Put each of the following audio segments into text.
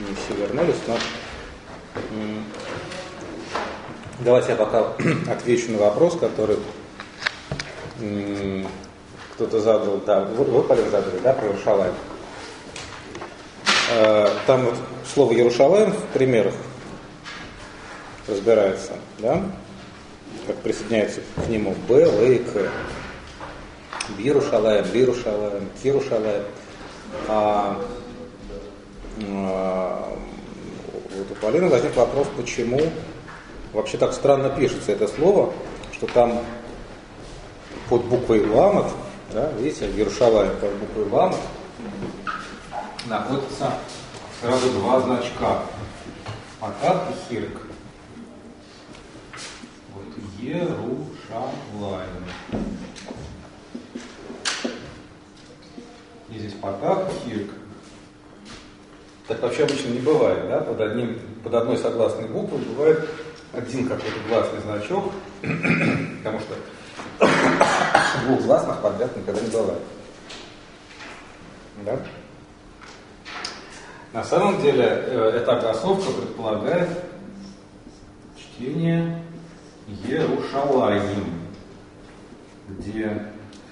не все вернулись, но давайте я пока отвечу на вопрос, который кто-то задал, да, вы Полин задали, да, про Иерушалаим. Там вот слово Иерушалаим в примерах разбирается, да, как присоединяется к нему Б, Л и К. Бирушалаим, Лирушалаим, Кирушалаим. Вот у Полины возник вопрос, почему вообще так странно пишется это слово, что там под буквой ламат, да, видите, Иерушалаим под буквой ламат находится сразу два значка. Патах и хирк. Вот Иерушалаим. И здесь патах и хирк. Так вообще обычно не бывает, да? Под одной согласной буквой бывает один какой-то гласный значок, потому что двух гласных подряд никогда не бывает. Да? На самом деле эта огласовка предполагает чтение Иерушалаим, где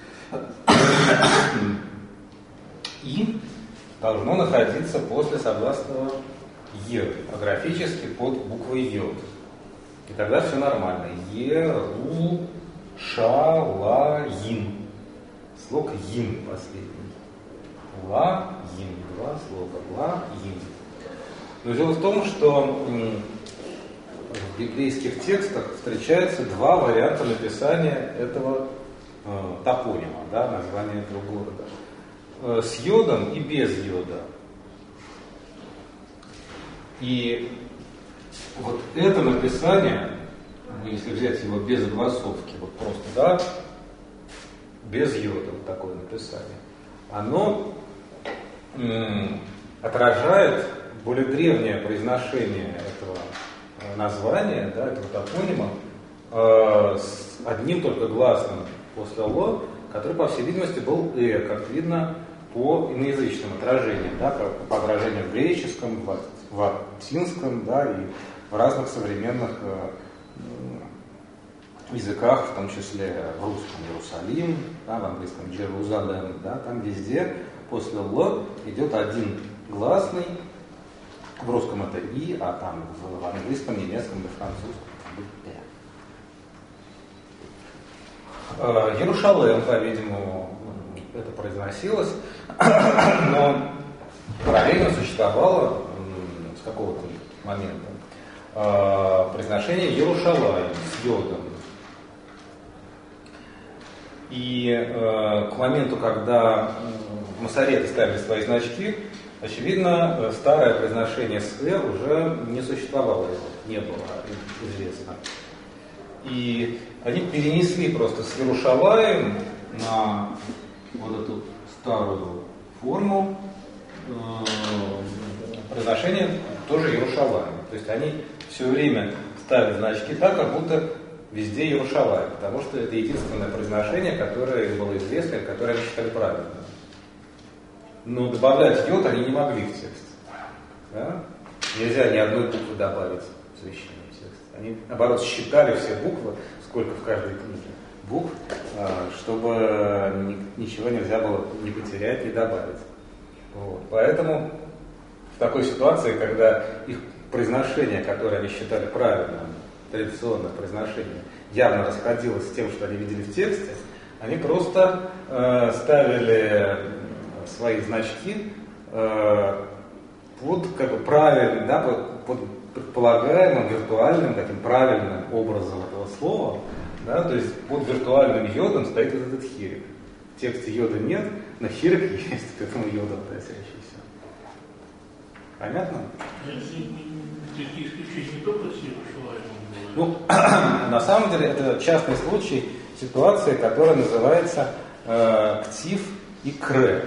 «и» должно находиться после согласного «е», а графически под буквой «й». И тогда все нормально. Иерушалаим. Слог «им» последний. Ла-им. Два слога. Ла-им. Но дело в том, что в библейских текстах встречаются два варианта написания этого топонима, да, названия этого города. С йодом и без йода. И вот это написание, если взять его без огласовки, вот просто, да, без йода, вот такое написание, оно отражает более древнее произношение этого названия, да, этого топонима, с одним только гласным после «ло», который, по всей видимости, был как видно, по иноязычным отражениям, да, по отражению в греческом, в латинском, да, и в разных современных языках, в том числе в русском Иерусалим, да, в английском Джерузалем, да, там везде после «л» идет один гласный, в русском это «и», а там в английском, немецком и французском «э». Иерушалаим, по-видимому, это произносилось, но параллельно существовало с какого-то момента произношение Иерушалаим с йодом. И к моменту, когда масореты ставили свои значки, очевидно, старое произношение с «р» уже не существовало, не было известно. И они перенесли просто с Иерушалаим на вот эту старую форму произношения тоже Иерушалаим. То есть они все время ставят значки так, как будто везде Иерушалаим, потому что это единственное произношение, которое им было известно, которое они считали правильным. Но добавлять йод они не могли в текст. Да? Нельзя ни одной буквы добавить в священный текст. Они, наоборот, считали все буквы, сколько в каждой книге букв, чтобы ничего нельзя было ни потерять, ни добавить. Вот. Поэтому в такой ситуации, когда их произношение, которое они считали правильным, традиционное произношение, явно расходилось с тем, что они видели в тексте, они просто ставили свои значки под как бы правильным, да, под предполагаемым виртуальным таким правильным образом этого слова, да, то есть под виртуальным йодом стоит этот хирик. В тексте йода нет, но хирик есть, к этому йоду относящийся. Понятно? Такие исключения не только с Иерушалаимом. Ну, на самом деле это частный случай ситуации, которая называется ктив и кре.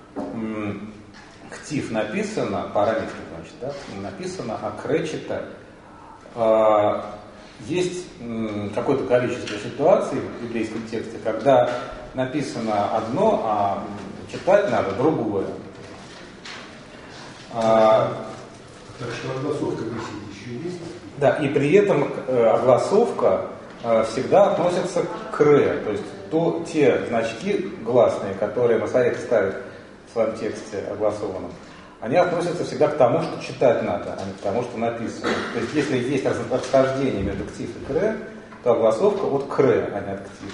Ктив написано, по-арамейски, значит, да, написано, а кре читать. Есть какое-то количество ситуаций в библейском тексте, когда написано одно, а читать надо другое. Так что огласовка висит еще есть? Да, и при этом огласовка всегда относится к «ре», то есть те значки гласные, которые масореты ставят в своем тексте огласованном, они относятся всегда к тому, что читать надо, а не к тому, что написано. То есть если есть расхождение между ктив и кре, то огласовка от кре, а не от ктив.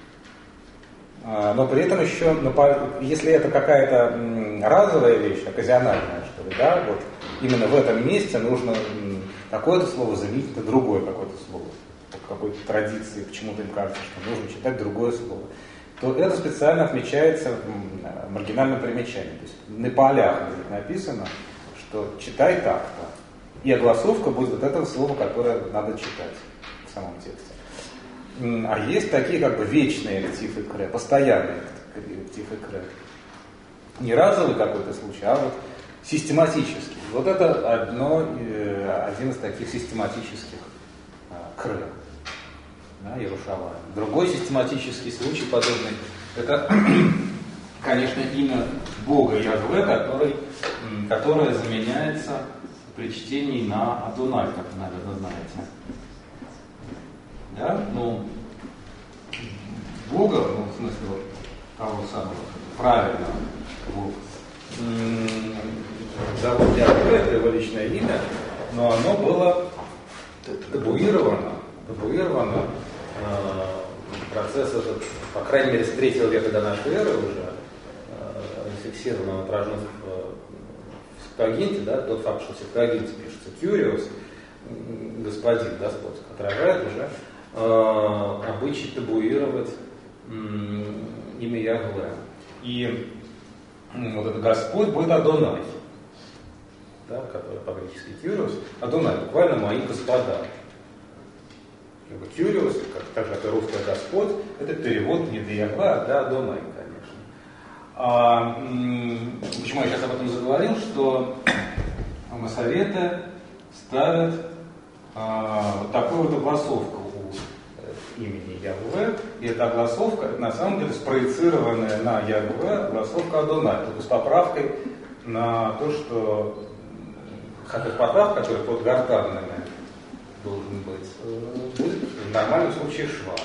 Но при этом еще, если это какая-то разовая вещь, оказиональная, что ли, да, вот именно в этом месте нужно какое-то слово заменить на другое какое-то слово. По какой-то традиции, почему-то им кажется, что нужно читать другое слово, то это специально отмечается в маргинальном примечании. То есть на полях будет написано, что читай так-то. И огласовка будет вот этого слова, которое надо читать в самом тексте. А есть такие как бы вечные ктив и кре, постоянные ктив и кре. Не разовый какой-то случай, а вот систематический. Вот это один из таких систематических кре. Да, Иерушалаим. Другой систематический случай подобный, это, конечно, имя Бога Яхве, которое заменяется при чтении на Адонай, как вы, наверное, знаете. Да? Ну, Бога, в смысле вот того самого, правильного Бога, зовут Яхве, это его личное имя, но оно было табуировано процесс этот, по крайней мере, с 3 века до нашей эры уже зафиксирован, отражен в Септуагинте, да, тот факт, что в Септуагинте пишется Кюриос, господин, Господь, отражает уже обычай табуировать имя Яхве. И вот этот Господь будет Адонай, да, который по-гречески Кюриос, Адонай, буквально мои господа. Кюриос, так же, как и русское Господь, это перевод не для Яхве, а для Адонай, конечно. Почему я сейчас об этом заговорил, что масореты ставят вот такую вот огласовку у имени Яхве, и эта огласовка, на самом деле, спроецированная на Яхве, огласовка Адонай, то есть с поправкой на то, что поправка, которая под гортанными должен быть, будет в нормальном случае шва.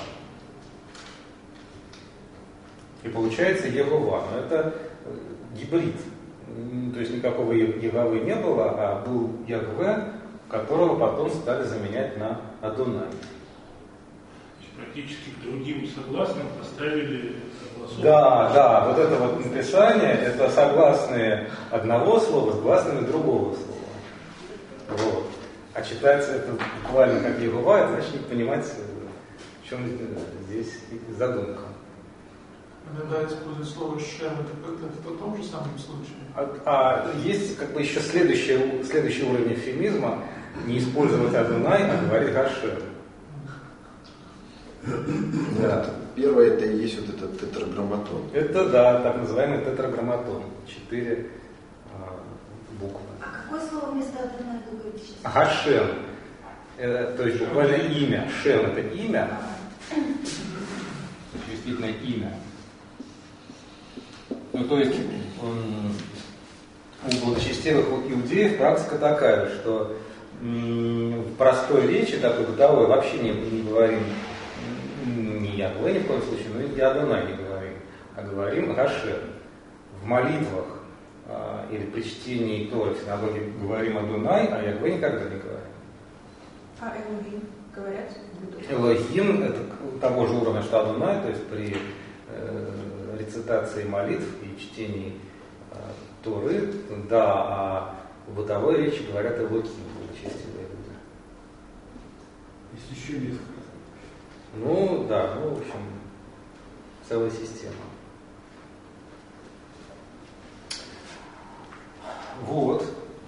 И получается Егова. Но это гибрид. То есть никакого Егавы не было, а был Яхве, которого потом стали заменять на Адонай. Практически к другим согласным поставили согласовку. Да, вот это вот написание, это согласные одного слова с гласными другого слова. Вот. А читается это буквально как Егова, это значит не понимать, в чем здесь задумка. Иногда используют слово «шем», это в том же самом случае? Есть как бы еще следующий уровень эвфемизма, не использовать Адонай, а говорить Гашем. Да. Первое это и есть вот этот тетраграмматон. Это да, так называемый тетраграмматон. 4 буквы. А какое слово вместо Адонай вы говорите сейчас? Гашем. То есть буквально имя. Шем это имя. Действительно имя. Ну, то есть у благочестивых иудеев практика такая, что в простой речи, такой бытовой, вообще не говорим ни Яхве ни в коем случае, но и Адонай не говорим, а говорим Гашем. В молитвах или при чтении Торы в синагоге говорим Адонай, а Яхве никогда не говорим. А Элохим говорят? Элохим это того же уровня, что Адонай, то есть при рецитации молитв и чтении Торы, да, а в бытовой речи говорят Элохим, благочестивые люди. Есть еще несколько. Ну, да, в общем, целая система. Вот.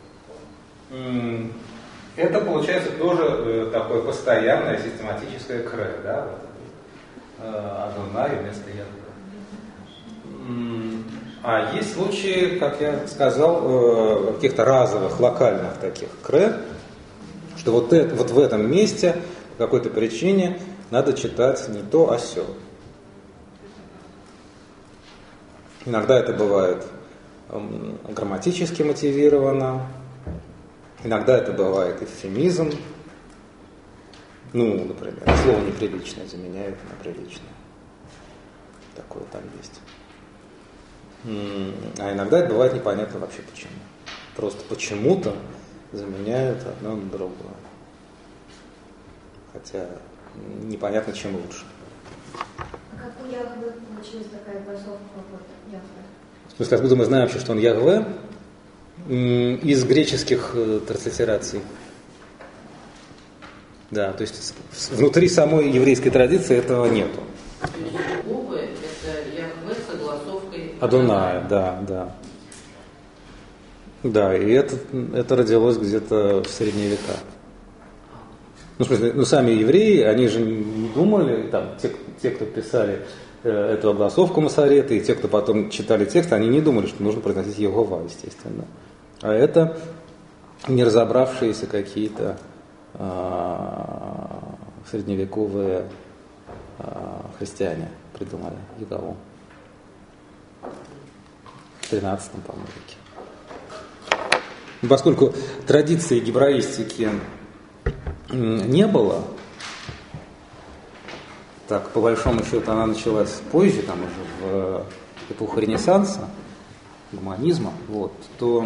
Это получается тоже такое постоянное систематическое кре, да, вот, Адонай вместо Яхве. А есть случаи, как я сказал, каких-то разовых, локальных таких кре, что вот в этом месте по какой-то причине надо читать не то, а сё. Иногда это бывает грамматически мотивировано, Иногда это бывает эвфемизм. Ну, например, слово неприличное заменяют на приличное. Такое там есть. А иногда это бывает непонятно вообще почему. Просто почему-то заменяют одно на другое. Хотя непонятно, чем лучше. А как у Яхве получилась такая басовка вот Яхве? В смысле, откуда мы знаем вообще, что он Яхве? Из греческих транслитераций. Да, то есть внутри самой еврейской традиции этого нету. Буквы — это Яхве с огласовкой Адонай, да. Да, и это родилось где-то в средние века. Ну, в смысле, сами евреи, они же не думали, там, те, кто писали эту огласовку Масорета, и те, кто потом читали текст, они не думали, что нужно произносить Йегова, естественно. А это не разобравшиеся какие-то средневековые христиане придумали Йегову. В 13 по-моему, веке. Поскольку традиции гебраистики не было, так, по большому счету, она началась позже, там уже в эпоху Ренессанса, гуманизма, вот, то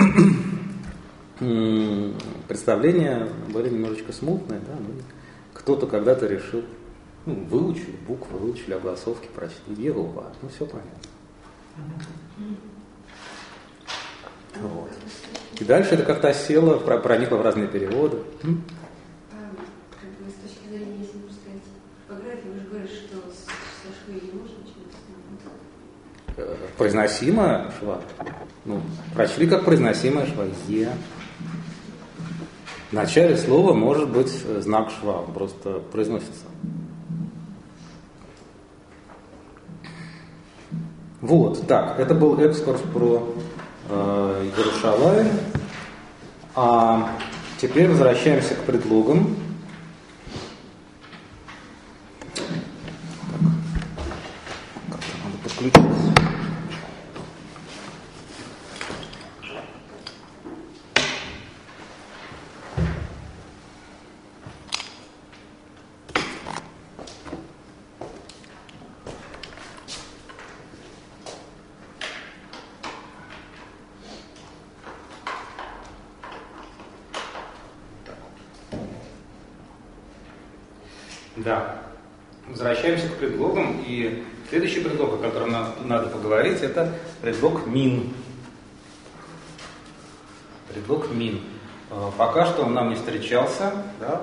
представления были немножечко смутные, да, кто-то когда-то решил, выучили буквы, выучили огласовки, прочли Йегова, все понятно. Вот. И дальше это как-то осело, проникло в разные переводы. С точки зрения, если можно сказать, типографии, вы же говорите, что со швы не можно чего-то. Произносимая шва. Прочли как произносимая шва. Е. В начале слова может быть знак шва, он просто произносится. Вот, так, это был экскурс про Иерушалаим. А теперь возвращаемся к предлогам. Как-то надо подключиться. Да. Возвращаемся к предлогам. И следующий предлог, о котором нам надо поговорить, это предлог мин. Предлог мин. Пока что он нам не встречался. Да?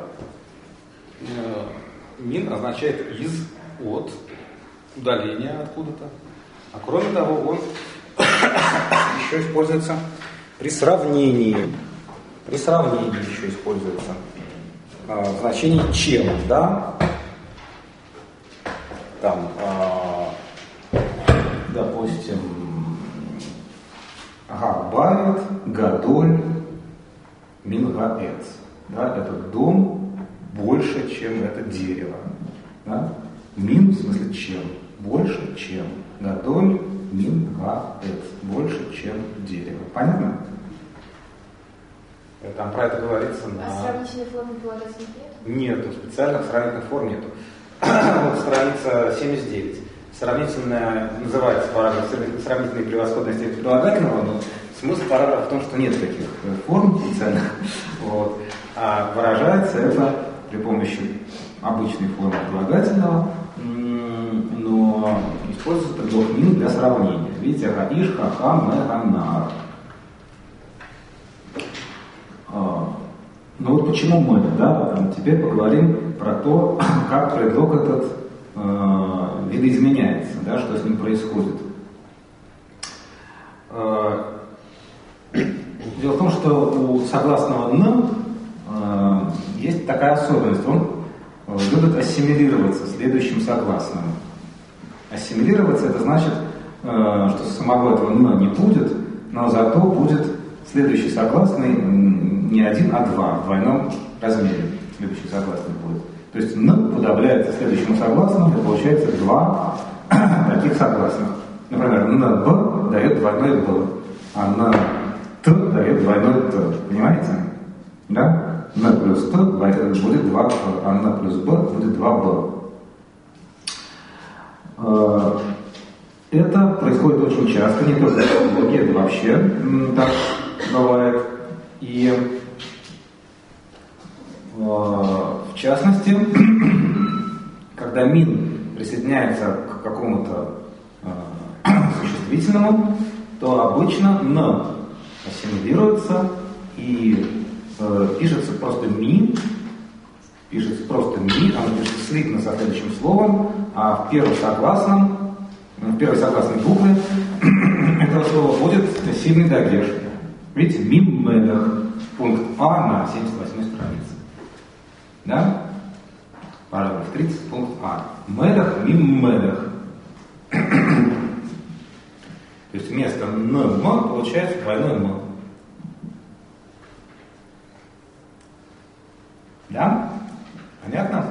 Мин означает из, от, удаление откуда-то. А кроме того, он еще используется при сравнении. При сравнении еще используется. В значении чем, да? Там, допустим, габайт, гадоль, мингаэц. Да? Этот дом больше, чем это дерево. Да? Мин, в смысле чем? Больше, чем. Гадоль, мингаэц. Больше, чем дерево. Понятно? Там про это говорится на... А сравнительной формы прилагаться нет? Нету, специальных сравнительных форм нету. Вот страница 79. Сравнительная, называется параграф сравнительной превосходности прилагательного, но смысл параграфа в том, что нет таких форм специальных. Вот. А выражается это при помощи обычной формы прилагательного, но используется предлог мин для сравнения. Видите, гаиш, хахам, меганар. Ну вот почему мы, да, теперь поговорим про то, как предлог этот видоизменяется, да, что с ним происходит. Дело в том, что у согласного «н» есть такая особенность, он любит ассимилироваться следующим согласным. Ассимилироваться — это значит, что самого этого «н» не будет, но зато будет следующий согласный не один, а два, в двойном размере следующий согласный будет. То есть «н» подавляется следующему согласному, и получается два таких согласных. Например, «н-б» дает двойной «б», а «н-т» дает двойной «т». Понимаете? Да? Н плюс Т будет 2, а Н плюс Б будет 2Б. Это происходит очень часто, не только в психологии, это вообще так бывает. И в частности, когда мин присоединяется к какому-то существительному, то обычно Н ассимилируется и пишется просто ми, оно пишется слитно со следующим словом, а в первой согласной букве этого слова будет сильный дагеш. Видите, мим медах, пункт А на 78 странице. Да? Параграф 30, пункт А. Медах, мим медах. То есть вместо НМ получается двойной М. Да? Понятно?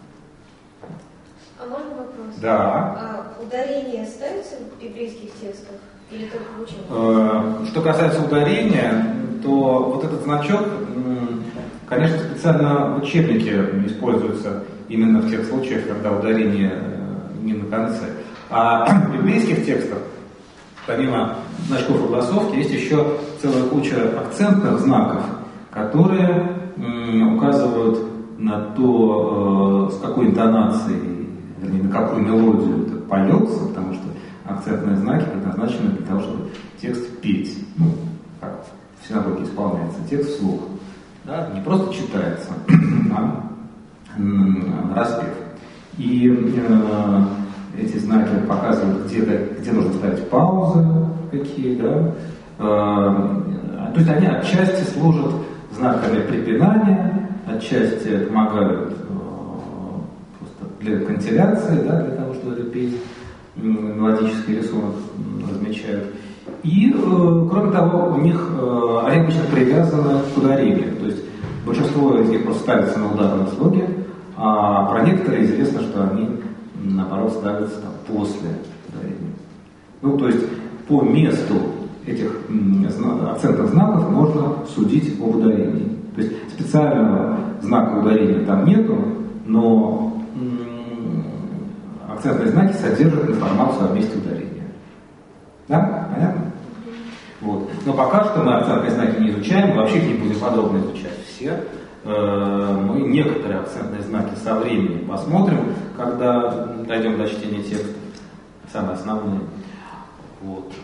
А можно вопрос? Да. А ударение ставится в еврейских текстах или только в учебниках? Что касается ударения, то вот этот значок, конечно, специально в учебнике используется именно в тех случаях, когда ударение не на конце. А в еврейских текстах, помимо значков и голосовки, есть еще целая куча акцентных знаков, которые указывают на то, с какой интонацией, вернее, на какую мелодию это поется, потому что акцентные знаки предназначены для того, чтобы текст петь. Как в синагоге исполняется текст вслух. Да? Не просто читается, а распев. И эти знаки показывают, где нужно ставить паузы, какие, да. То есть они отчасти служат знаками препинания, отчасти помогают просто для кантиляции, да, для того, чтобы это петь, мелодический рисунок размечают. И, кроме того, у них они обычно привязаны к ударению. То есть большинство из них просто ставится на ударном слоге, а про некоторые известно, что они, наоборот, ставятся там, после ударения. То есть по месту этих акцентных знаков можно судить об ударении. То есть специального знака ударения там нету, но акцентные знаки содержат информацию о месте ударения. Да? Понятно? Вот. Но пока что мы акцентные знаки не изучаем, мы вообще их не будем подробно изучать все. Мы некоторые акцентные знаки со временем посмотрим, когда дойдем до чтения текста, самые основные. Вот.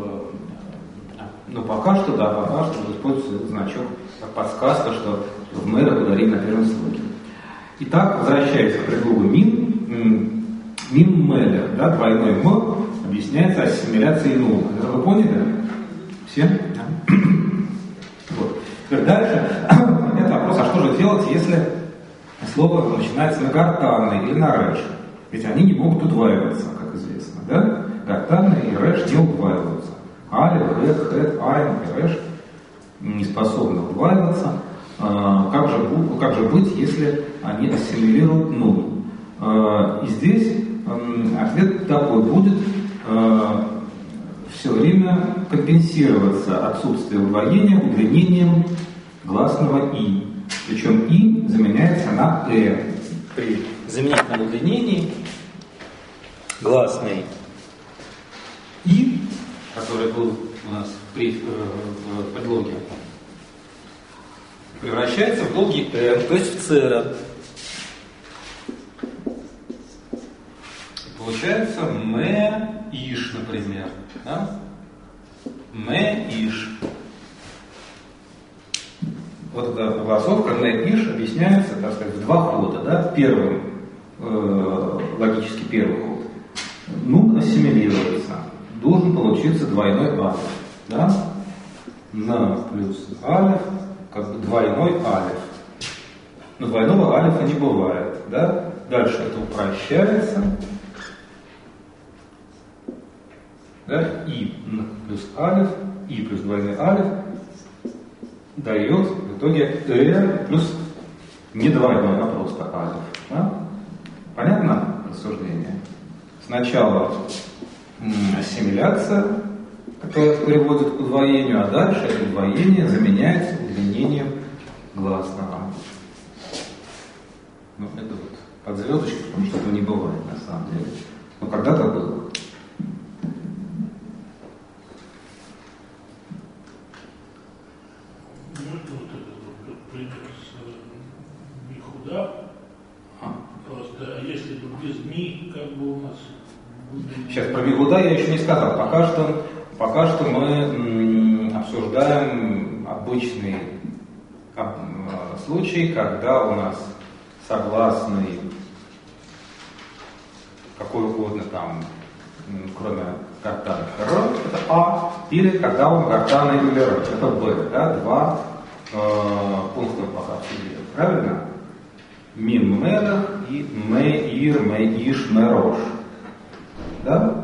Но пока что используется этот значок как подсказка, что в мэрах ударение на первом слоге. Итак, возвращаясь к предлогу мим мэлер, да, двойной м объясняется ассимиляцией нуна. Это вы поняли? Все? Да. Вот. Теперь дальше это вопрос, а что же делать, если слово начинается на гортанной или на рэш? Ведь они не могут удваиваться, как известно, да? Гортанные и рэш не удваиваются. Алиф, хэт, айн и рэш не способны удваиваться. Как же быть, если они ассимилируют нун? И здесь ответ такой будет все время компенсироваться отсутствие удвоения удлинением гласного «и». Причем «и» заменяется на «э». При заменительном удлинении гласный «и», который был у нас в подлоге, превращается в долгий «р», то есть в «цера». Получается «мэ-иш», например. Да? «Мэ-иш». Вот эта голосовка «мэ-иш» объясняется, так сказать, в два хода. Да? Первым, логически первый ход. Нун ассимилируется. Должен получиться двойной алиф. Да? На плюс алиф, как бы двойной алиф. Но двойного алифа не бывает. Да? Дальше это упрощается. Да? И плюс алиф, и плюс двойной алиф дает в итоге плюс не двойной, а просто алиф. Да? Понятно рассуждение? Сначала ассимиляция, которая приводит к удвоению, а дальше это удвоение заменяется удлинением гласного. Ну, это вот под звездочкой, потому что этого не бывает на самом деле. Но когда-то было. Ну, это вот этот пример с Михуда. Просто, если бы без Ми, как бы у нас... Сейчас про Михуда я еще не сказал. Пока что мы обсуждаем обычный случай, когда у нас согласный какой угодно там, кроме гортанных Р, это А, или когда он гортанный или Р, это Б, да, два пункта пока обсудили, правильно? Мим Мелах и Меир, Меиш, Мерош. Да?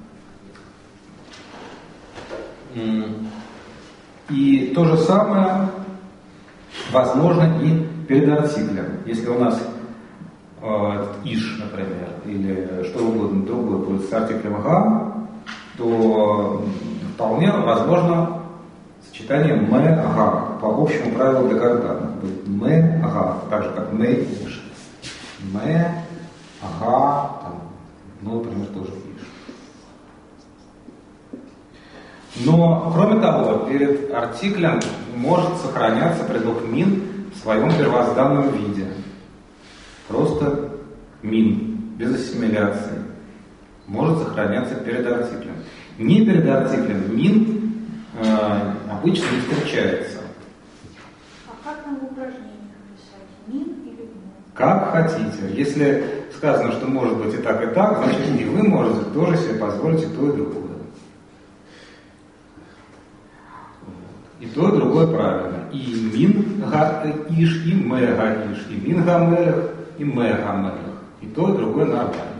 И то же самое возможно и перед артиклем. Если у нас иш, например, или что угодно другое будет с артиклем га, то вполне возможно сочетание ме-га по общему правилу декардана. Будет ме-га, так же как ме-иш. Ме-га, ну, например, тоже иш. Но, кроме того, перед артиклем может сохраняться предлог мин в своем первозданном виде. Просто мин, без ассимиляции. Может сохраняться перед артиклем. Не перед артиклем мин обычно не встречается. А как нам в упражнениях писать? Мин или мин? Как хотите. Если сказано, что может быть и так, значит и вы можете тоже себе позволить и то, и другое. И то, и другое правильно. И мин га иш, и ме га иш, и мин га мелех, и ме га мелех. И то, и другое нормально.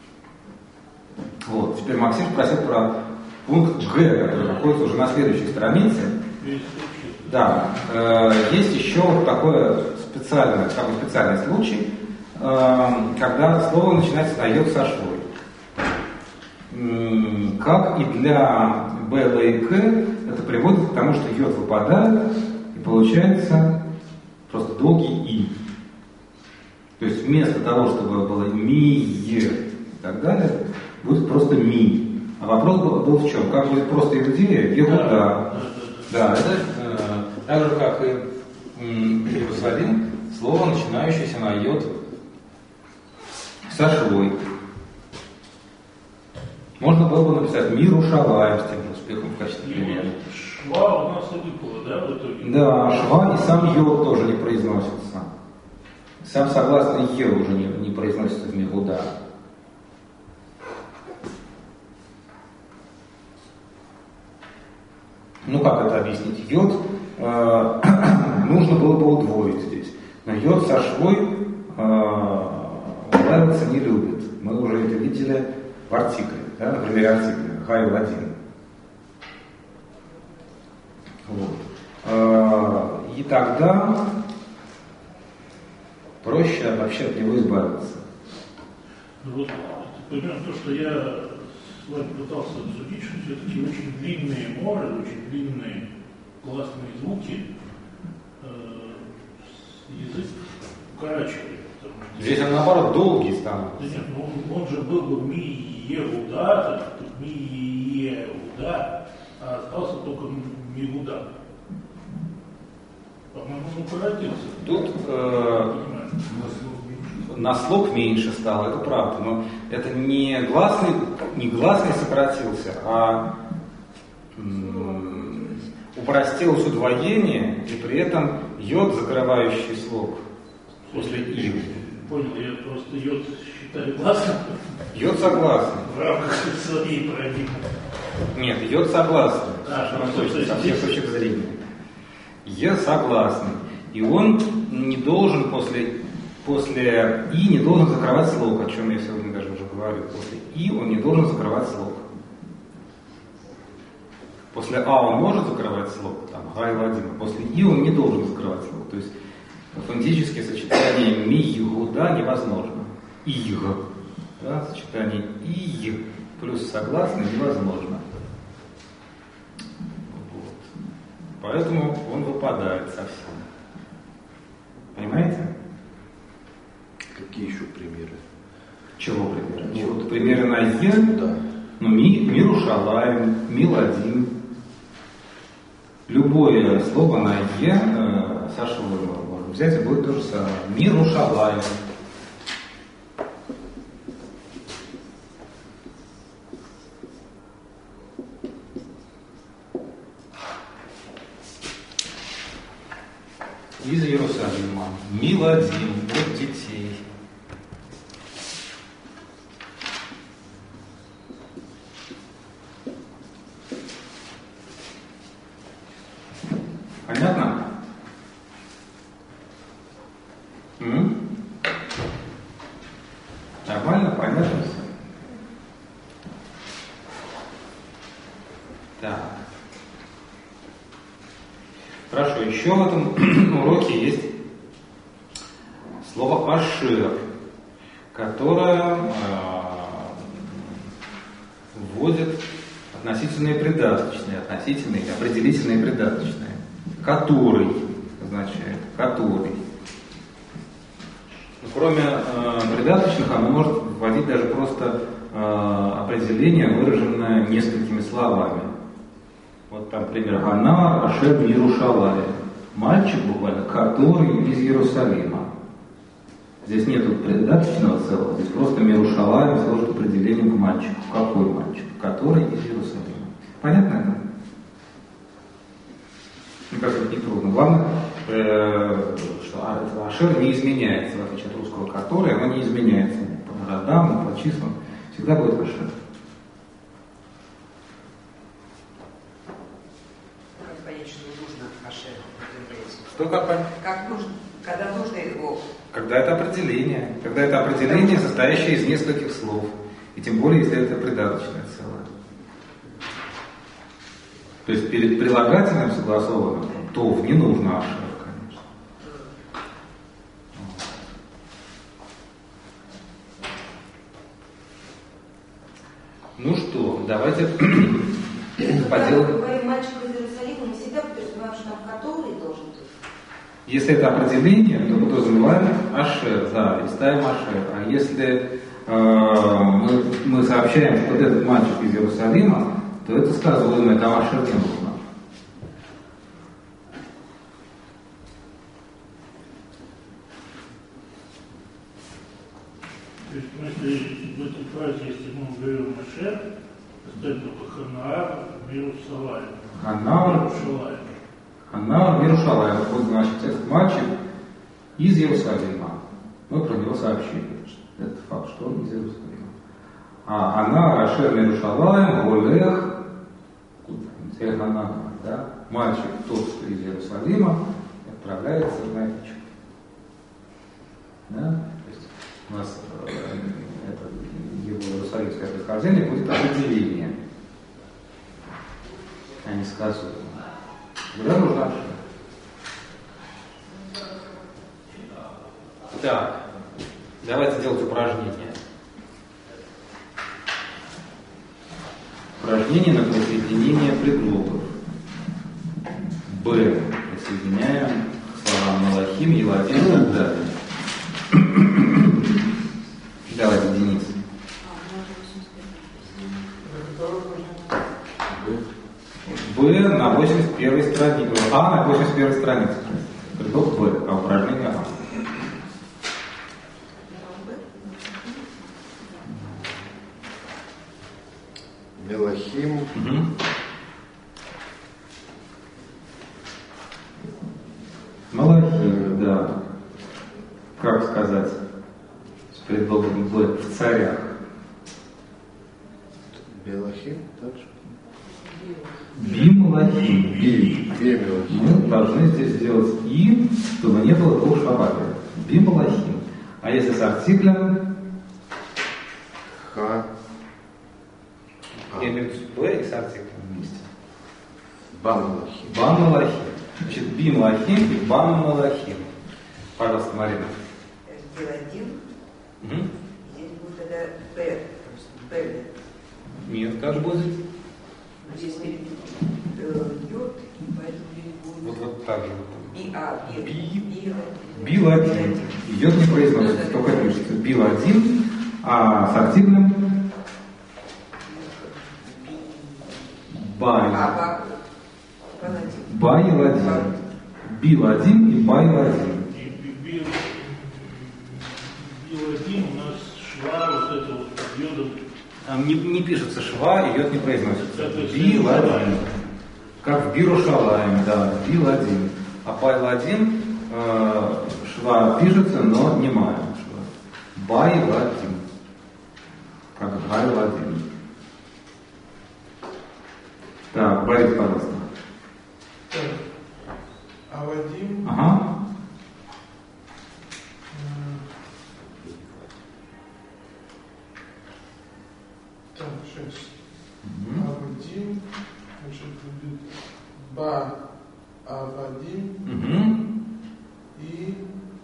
Вот. Теперь Максим спросил про пункт Г, который находится уже на следующей странице. Да. Есть еще вот такой специальный случай, когда слово начинается на йод со швой. Как и для Б, Л и К, это приводит к тому, что йод выпадает, и получается просто долгий И. То есть вместо того, чтобы было ми, е и так далее, будет просто ми. А вопрос был в чем? Как будет просто Иудея? Егуда. Да, это так же, как и Иерусалим, слово, начинающееся на йод со швой. Можно было бы написать «Миру Шалаем» с тем же успехом в качестве примера. Шва у нас и выпало, да, в итоге? Да, шва и сам йод тоже не произносится. Сам согласный е уже не произносится в Мегуда. Ну как это объяснить? Йод нужно было бы удвоить здесь. Но йод со швой удваиваться не любит. Мы уже это видели в артикле. Да, например, артикль Г1. Вот. И тогда проще вообще от него избавиться. Ну вот, примерно то, что я с вами пытался обсудить, что все-таки очень длинные моры, очень длинные классные звуки язык укорачивает. Здесь он наоборот долгий становится. Да нет, ну, он же был бы ми-е-уда, тут ми-е-уда, а остался только ми-уда. По-моему, он укоротился. Тут на слог меньше стало, это правда, но это не гласный сократился, а упростилось удвоение, и при этом йод, закрывающий слог после и. Понял, я просто йод считаю гласным. Йод согласный. В рамках своей парадигмы. Нет, йод согласный. Точно, со всех точек зрения. Е согласный. И он не должен после и не должен закрывать слог, о чем я сегодня даже уже говорил. После и он не должен закрывать слог. После а он может закрывать слог, там, га и Владимир. После и он не должен закрывать слог. То есть фонетическое сочетание ми-егуда невозможно. Иг. Да, сочетание иг плюс согласный невозможно. Вот. Поэтому он выпадает совсем. понимаете? Какие еще примеры? Чего примеры? Ну, вот примеры на Е. Да. Ну, Мирушалаем, Миладим. Любое слово на Е, Саша, вы можем взять, и будет то же самое. Мирушалаем. Из Иерусалима. Миладим, от детей. Понятно? Нормально? Понятно все? Так. Хорошо, еще в этом уроке есть слово «ашер», которое вводит относительные придаточные, относительные, определительные придаточные. Который означает который. Кроме придаточных, оно может вводить даже просто определение, выраженное несколькими словами. Вот там пример: Анар Ашер Иерушалаем. Мальчик буквально, который из Иерусалима. Здесь нету придаточного целого, здесь просто Иерушалаем служит определением к мальчику. Какой мальчик? Который из Иерусалима. Понятно это? Мне кажется, это не трудно. Главное, что Ашер не изменяется, в отличие от русского который, оно не изменяется по родам, по числам. Всегда будет Ашер. Как понять, что не нужно Ашер? Что как понять? Как нужно, когда нужно его? Когда это определение, состоящее из нескольких слов. И тем более, если это придаточное целое. То есть перед прилагательным согласованным то не нужно Ашер, конечно. Ну что, давайте поделаем. Говорим мальчик из Иерусалима, мы всегда подразумеваем, что там который должен быть. Если это определение, то подразумеваем Ашер, да, и ставим Ашер. А если мы сообщаем, что вот этот мальчик из Иерусалима, то это сказуемое, там Ашер не нужно. То есть, если в этой фразе, если мы говорим Ашер, оставим только Ханаар, Иерусалаем. Ханаар, Иерусалаем. Вот значит, этот мальчик из Иерусалима. Мы про него сообщили. Это факт, что он из Иерусалима. А Ханаар, Ашер, Иерусалаем, Олех, да? Мальчик, тот, что из Иерусалима, отправляется в Египет. Да? То есть у нас это его иерусалимское происхождение будет определение, а не сказуемое. Куда нужно Ашер? Так, давайте делать упражнение. Упражнение на присоединение предлогов. Б. Присоединяем к словам Малахим, Еладим и так далее. Давайте, Денис. Б на 81 странице. А на 81 странице. Предлог Б, а упражнение А. Мелахим. Малахим, да. Как сказать с предлогом Б в царях? Мелахим также. Бималахим. Бималахим. Мы должны здесь сделать И, чтобы не было двух шабатов. Бималахим. А если с артиклем? Ха. Я имею в виду Б и с артиклем вместе. Бамалахим. Бамалахим. Значит, Бималахим и Бамалахим. Пожалуйста, Марина. Еладим. Здесь будет тогда П. П. Нет, как будет? Здесь перед Йод, поэтому будет. Вот как же? Бил-1. Йод не произносится, только пишется. Бил-1, а с артиклем Байл-1. Бил-1 и Байл-1. Бил-1 у нас шва вот это вот под йодом. Не пишется шва, и йод не произносится. Бил-1. Как в Бирушалаем, да, Бил-1. А Байл-1 шва пишется, но не мая шва. Байл-1. Как Байл-1. Так, Борис, пожалуйста. Так. А Вадим. Ага. Так, 6. А Вадим. Значит, будет Ба Авадим. И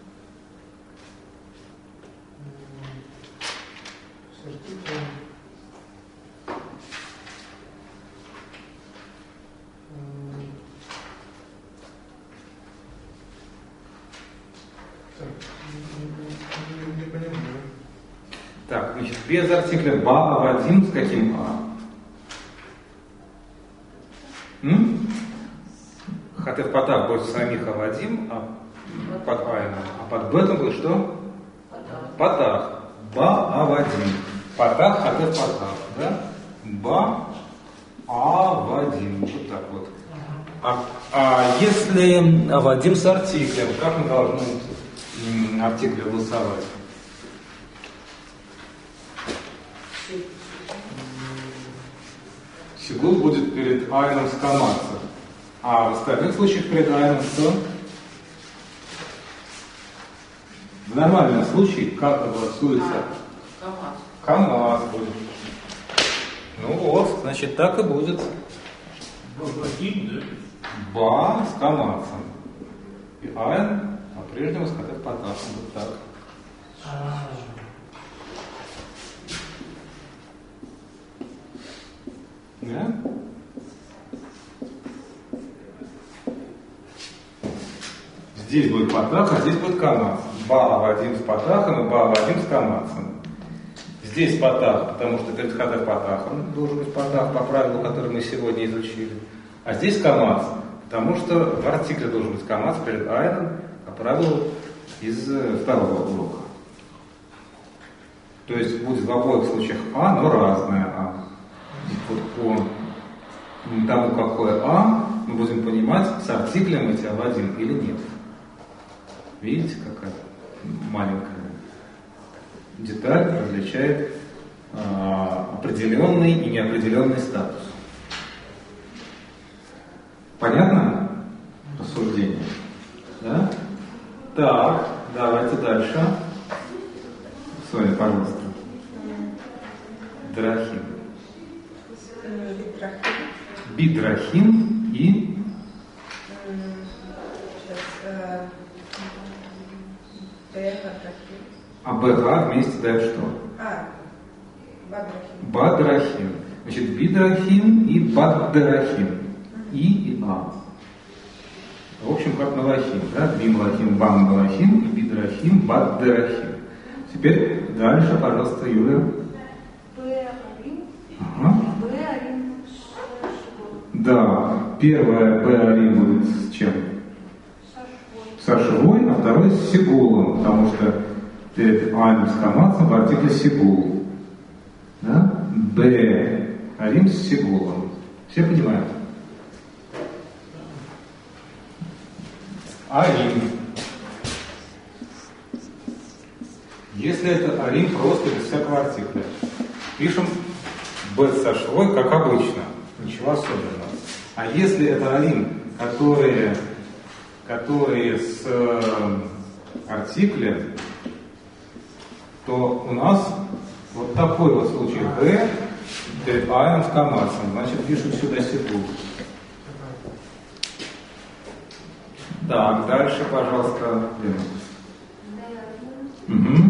с артиклем так, не понимаю. Так, значит, без артикля ба авадим с каким а? Хатеф Патах будет самих авадим, а под айном. А под бетом будет что? Патах. Ба авадим. Патах, хатеф Патах. Да? Ба авадим. Вот так вот. А если авадим с артиклем, как мы должны артикль голосовать? Сигул будет перед айном скаматься. А в остальных случаях перед айном что? В нормальном случае как голосуется? Камаз будет. Ну вот, значит, так и будет. Бабадим, да? Ба с камацем. И айн по-прежнему с хатеф патахом. Вот так. Да? Здесь будет патах, а здесь будет камац. Ба Вадим с патахом и Ба Вадим с камацем. Здесь патах, потому что перед хатеф патахом должен быть патах по правилу, который мы сегодня изучили. А здесь камац, потому что в артикле должен быть камац перед айном по правилу из второго урока. То есть будет в обоих случаях а, но разное а. Вот по тому, какое а, мы будем понимать, с артиклем эти авадим или нет. Видите, какая маленькая деталь различает определенный и неопределенный статус. Понятно рассуждение? Да? Так, давайте дальше. Соня, пожалуйста. Драхим. Бидрахим и а БГ вместе дает что? Бадрахим. Значит, бидрахим и бадрахим. И а. В общем, как малахим, да? Бимлахим, бамбалахим и бидрахим, бадрахим. Теперь дальше, пожалуйста, Юля. Ага. Да, первое Б-Арим будет с чем? Со швой, а второй с сигулом, потому что перед айном с камацем в артикле сигул. Да? Б-Арим с сигулом. Все понимают? Арим. Если это арим просто без всякого артикля, пишем Б со швой, как обычно. Ничего особенного. А если это арим, которые с артиклем, то у нас вот такой вот случай Б перед айном с камацем. Значит, пишем сюда сигул. Так, дальше, пожалуйста, Лена. Угу.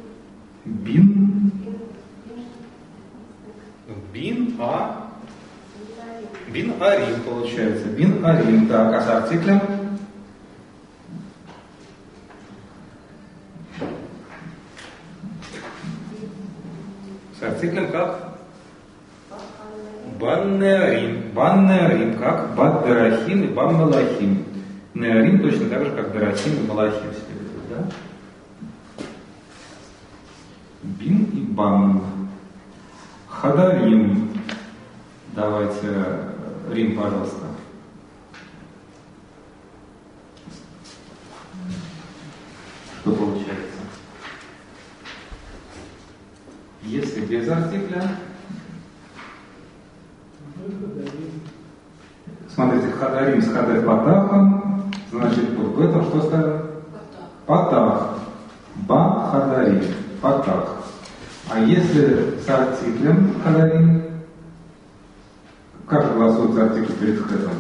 Бин. Бин, а? Бин арим получается. Бин арим. Так, а с артиклем? С артиклем как? Бан-неарим. Бан-неарим как? Бад-дарахим и бан-малахим. Неарим точно так же, как дарахим и малахим. Да? Бин и бан. Хадарим. Давайте рим, пожалуйста. Что получается? Если без артикля, смотрите, хадарим с хадар патахом, значит, вот в этом что ставим? Патах. Ба хадарим. Патах. А если с артиклем хадарим, как голосуется артикль перед хэтом?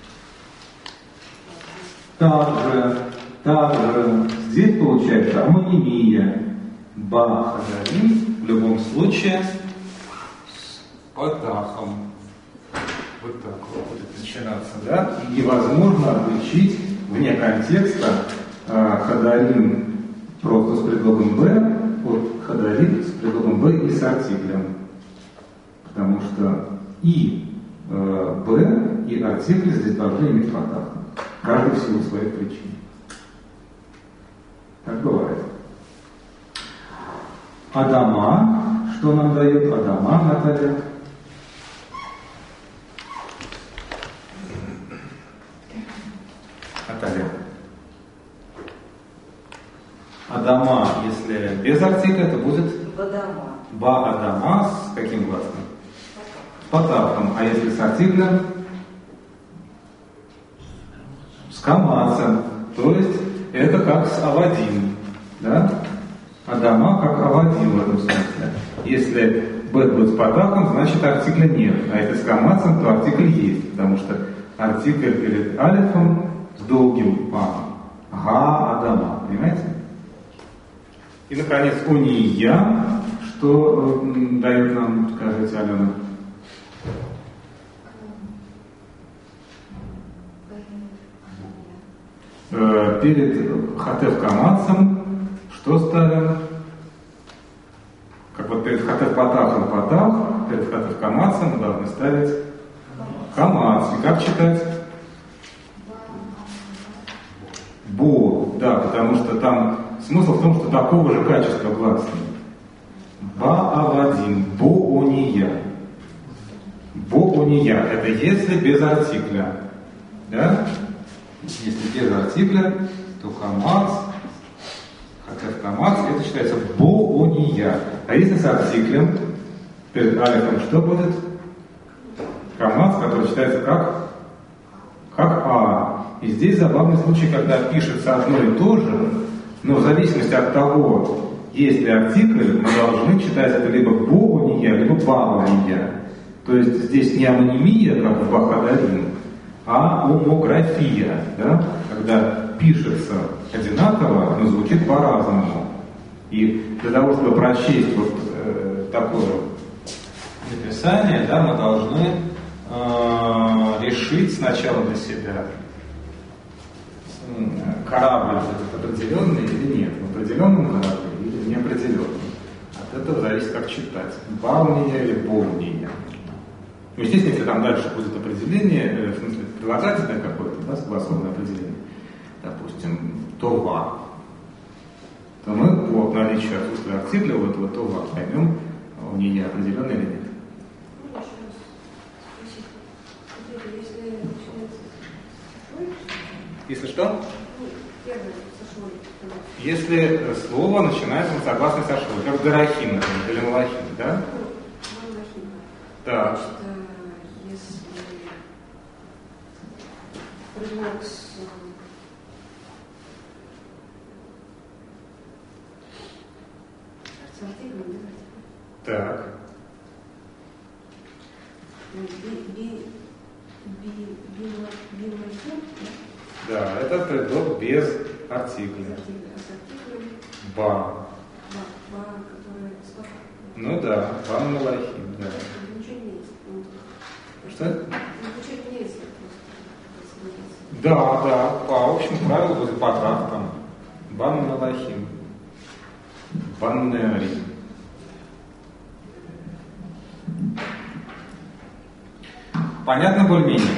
Также. Здесь получается амонимия. Ба хадарим в любом случае с патахом. Вот так вот будет начинаться, да? И невозможно отличить вне контекста хадарим просто с предлогом «б» от хадарим с предлогом «б» и с артиклем. Потому что и «б» и артикль здесь должны иметь патах. Каждый в силу своих причин. Так бывает. Адама. Что нам дает Адама, Наталья? Наталья. Адама, если без артикля, это будет Ба-Адама с каким гласным? С патахом. А если с артиклем? С камацем. То есть это как с авадим. Да? Адама как авадим в этом смысле. Если Б будет с патахом, значит артикля нет. А если с камацем, то артикль есть. Потому что артикль перед алифом с долгим пам. Га-Адама. Понимаете? И, наконец, уния, что дает нам, скажите, Алена? Перед хатев камацем что ставим? Как вот перед хатев патахом патах, перед хатев камацем мы должны ставить камац. И как читать? Бо, да, потому что там смысл в том, что такого же качества гласный. Ба-авадим, бо-уния. Бо-уния, это если без артикля. Да? Если без артикля, то камац, хотя в камац, это считается бо-уния. А если с артиклем, перед алифом что будет? Камац, который читается как А. И здесь забавный случай, когда пишется одно и то же, но в зависимости от того, есть ли артикль, мы должны читать это либо бо-уния, либо ба-уния. То есть здесь не амонимия, как в Бахадарим, а омография, да? Когда пишется одинаково, но звучит по-разному. И для того, чтобы прочесть вот такое написание, да, мы должны решить сначала для себя, корабль этот определенный или нет, в определенном корабле или в неопределенном. От этого зависит, как читать. Ба-уния или бо-уния. Ну, естественно, если там дальше будет определение, в смысле, прилагательное какое-то, да, согласованное определение, допустим, това, то мы по наличию отсутствия артикля у этого това поймем, у нее определенное или нет. Если что? Если слово начинается на согласной со швой, как дарахим, например, или малахим, да? Да. Если предлог с артиклем, так. Да, это предлог без артикля. Ба. Ну да, ба малахим, да. Что? Чуть меняется просто. Да, по общему правилу будет патрах там. Бан мелахим. Бан неарим. Понятно более-менее?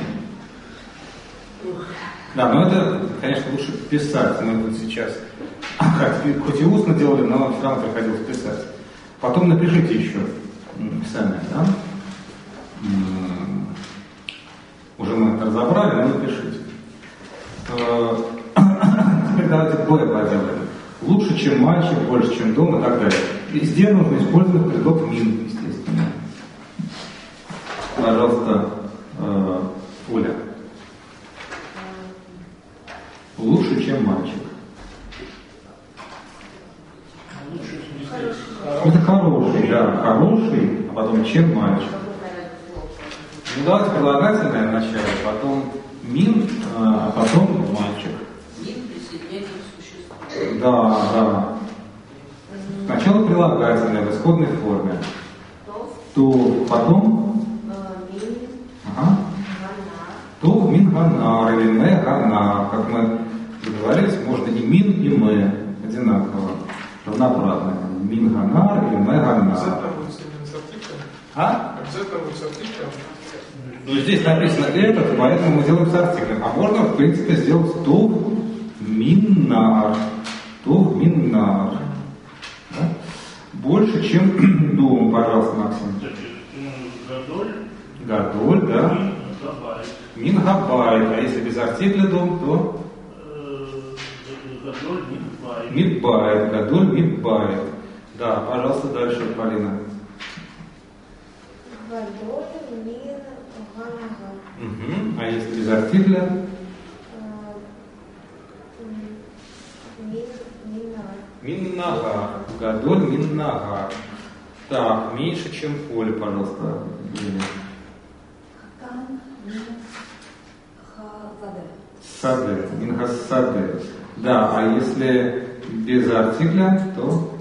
Да, но это, конечно, лучше писать. Мы вот сейчас, хоть и устно делали, но все равно приходилось писать. Потом напишите еще писание, да? Уже мы это разобрали, но напишите. Теперь давайте Б поделаем. Лучше, чем мальчик, больше, чем дом и так далее. Везде нужно использовать предлог мин, естественно. Пожалуйста, Оля. Лучше, чем мальчик. Лучше, в смысле, Это хороший, да, хороший, а потом чем мальчик. Ну давайте прилагательное вначале, потом мин, а потом мальчик. Мин присоединяется к существу. Да. Сначала прилагательное в исходной форме. То потом то мин ганар или ме ганар. Как мы договорились, можно и мин, и ме одинаково, равноправно. Мин ганар или ме ганар. Обязательно будет с этим с артиклем. Обязательно будет с артиклем. Ну, здесь написано этот, поэтому мы делаем с артиклем. А можно, в принципе, сделать тов миннар. Тов миннар. Да? Больше, чем дом, пожалуйста, Максим. Гадоль. Гадоль, да. Мин габайт. А если без артикля дом, то? Гадоль мидбайт. Мидбайт. Гадоль мидбайт. Да, пожалуйста, дальше, Полина. Гадоль мин ганагар. А если без артикля? Миннагар. Гадоль миннагар. Так, меньше, чем поле, пожалуйста. Саде. Минхасаде. Да, а если без артикля, то?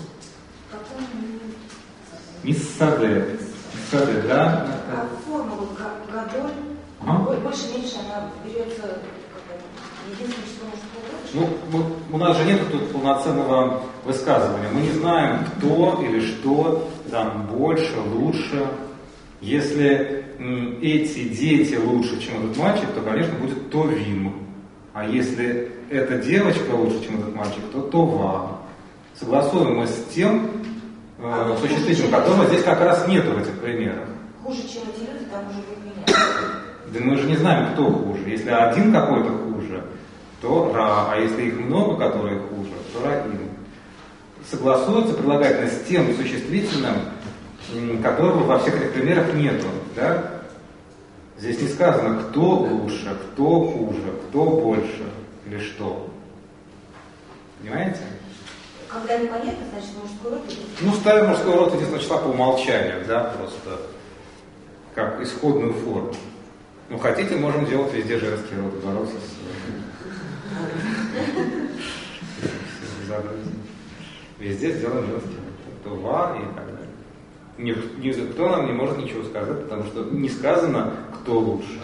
Миссаде. Миссаде, да? А форма вот гадоль, больше-меньше она берется единственное число мужского рода? Ну, у нас же нет тут полноценного высказывания. Мы не знаем, кто или что там больше, лучше. Если эти дети лучше, чем этот мальчик, то, конечно, будет товим. А если эта девочка лучше, чем этот мальчик, то това. Согласуем мы с тем существительным, которого здесь как раз нету в этих примерах. Хуже, чем эти люди, там уже будет меняться. Да мы же не знаем, кто хуже. Если один какой-то хуже, то ра. А если их много, которые хуже, то раим. Согласуется прилагательное с тем существительным, которого во всех этих примерах нету. Да? Здесь не сказано, кто лучше, кто хуже, кто больше или что. Понимаете? Когда непонятно, значит мужской род. Ну, ставим мужской род единственного числа по умолчанию, да, просто как исходную форму. Ну, хотите, можем делать везде женский род и бороться с везде сделаем женский род. Это ва и так далее. Никто нам не может ничего сказать, потому что не сказано, кто лучше.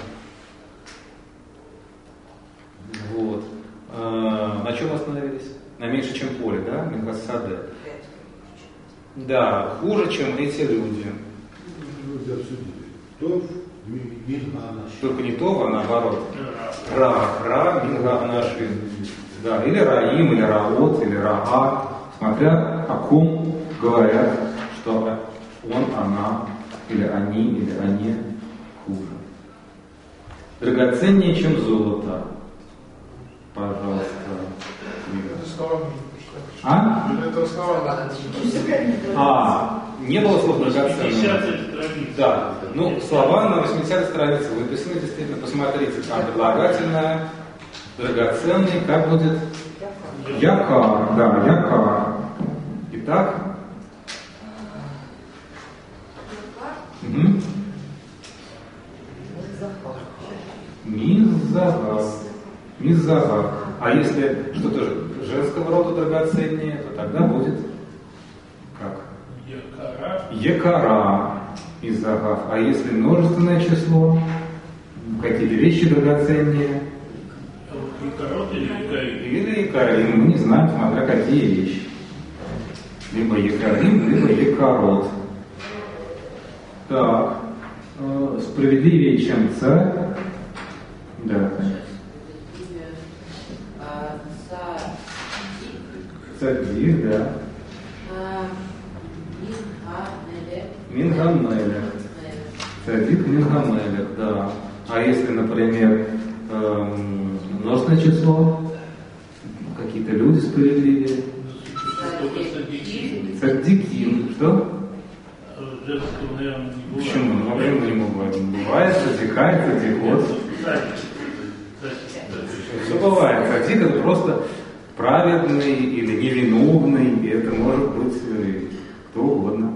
Вот. На чем остановились? На меньше, чем поле, да? Минхасаде. Да, хуже, чем эти люди. Только не то, а наоборот. Ра, минга, анашин. Да, или раим, или раот, или раа. Смотря о ком говорят, что он, она, или они хуже. Драгоценнее, чем золото. Пожалуйста. Это слова нужно почитать. А? Это слова. Не было слов драгоценного. 50-й странице. Да. Ну, слова на 80-й странице выписаны, действительно, посмотрите, там прилагательное, драгоценный, как будет? Якар, да, якар. Итак. Миззагар. А если что-то женского рода драгоценнее, то тогда будет как? Якара. Якара. Миззагар. А если множественное число? какие-то вещи драгоценнее. Якорот или якорим? Или якорим, мы не знаем, смотря какие вещи. Либо якорим, либо якорот. Так, справедливее, чем царь. Да. Цадик, да. Минганелех. Цадик Минганелех, да. А если, например, множественное число, какие-то люди справедливее. Цадикин. Что? Женского, наверное, не бывает. Почему? Во время не бывает. Бывает цадикай, цадикот. Все бывает. Цадик это просто праведный или невиновный, и это может быть кто угодно.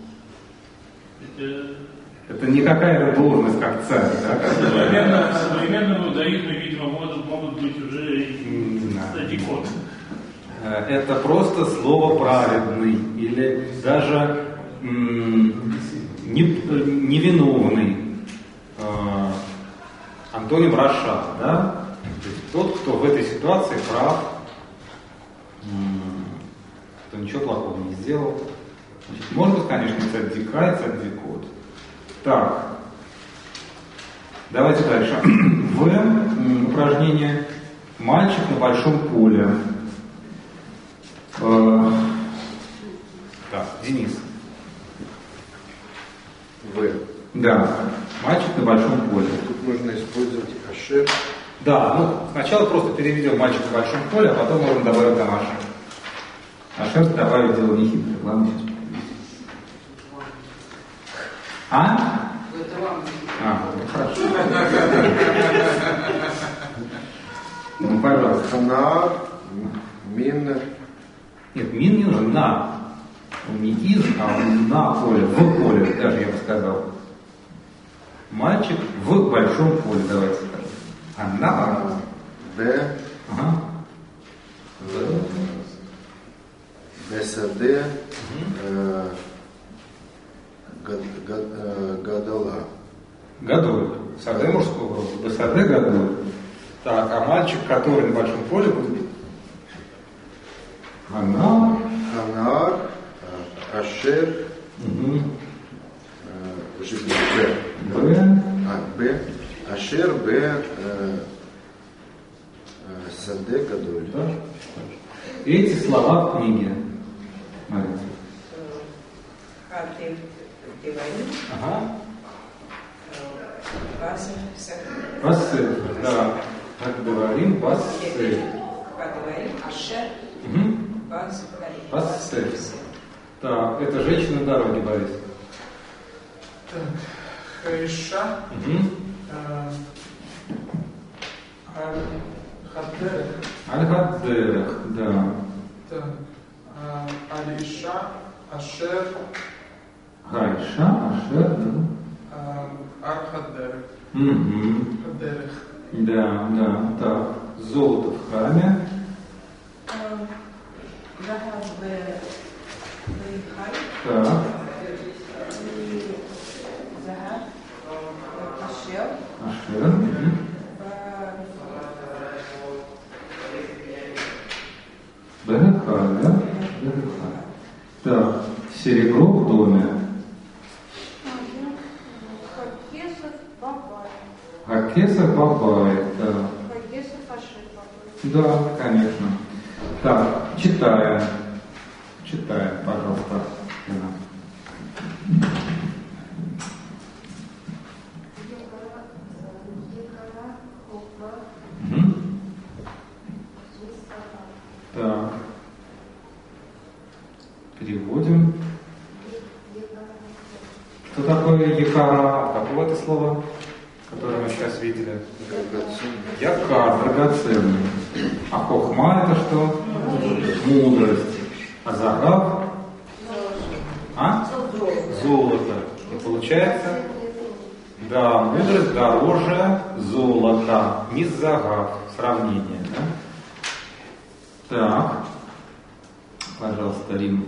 Это не какая-то должность, как царь, да? В современном иудаизме, видимо, могут быть уже и цадикот. Это просто слово праведный или даже невиновный. Антоним Раша, да? То есть тот, кто в этой ситуации прав, кто ничего плохого не сделал. Значит, может быть, конечно, цаддика и цаддикот. Так, давайте дальше. В упражнение «Мальчик на большом поле». Так, Денис. В. Да, мальчик на большом поле. Тут можно использовать ашер. Да, ну сначала просто переведем мальчик на большом поле, а потом можем добавить там ашер. Ашер добавить дело не хитрое. Ладно, сейчас. А? Это вам. Ну хорошо. Ну, пожалуйста. Хана, мин. Нет, мин не нужен, на. Он не из, а он на поле, в поле, даже я бы сказал. Мальчик в большом поле, давайте скажем. Она. Б. Ага. Бесаде. Гадала. Гадоль. Саде мужского рода. Бесаде гадоль. Так, а мальчик, который на большом поле будет? Она. Ханар. Ашер. Б. Ашер. Б. Саде гадоль. Да? Эти слова в книге. Смотрите. Ага. Пассер, да. Как говорим, пассер. Пассер. Так, это женщина на дороге, Борис. Так, Хаиша. Аль-Хаддерах. Аль-Хаддерах, да. Так, Алиша, Ашер. Хаиша, Ашер, да. Аль-Хаддерах. Хаддерах. Да, да, так. Золото в храме. Так. Ашер. Береха, да? Береха. Так, серебро в доме. Хакесов Бабай, да. Да, конечно. Так, читаем. Читаем, пожалуйста. Так. Переводим. Что такое якара? Какое это слово, которое мы сейчас видели? Якар, драгоценный. А хохма это что? Мудрость. А загав? А? Золото. И получается? Да, мудрость дороже золота. Мисс загав. Сравнение, да? Так. Пожалуйста, Рим.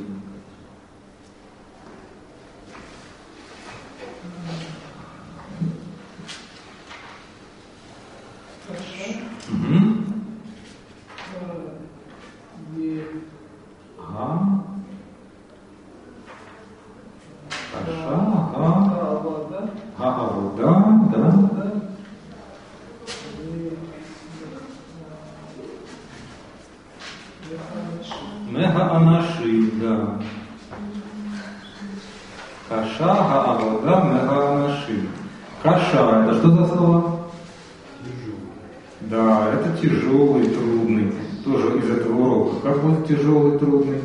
авода, да. Мега анаши, да. Каша, авода, мега анаши. Каша, это что за слово? Да, это тяжелый, трудный. Тоже из этого урока. Как будет тяжелый, трудный?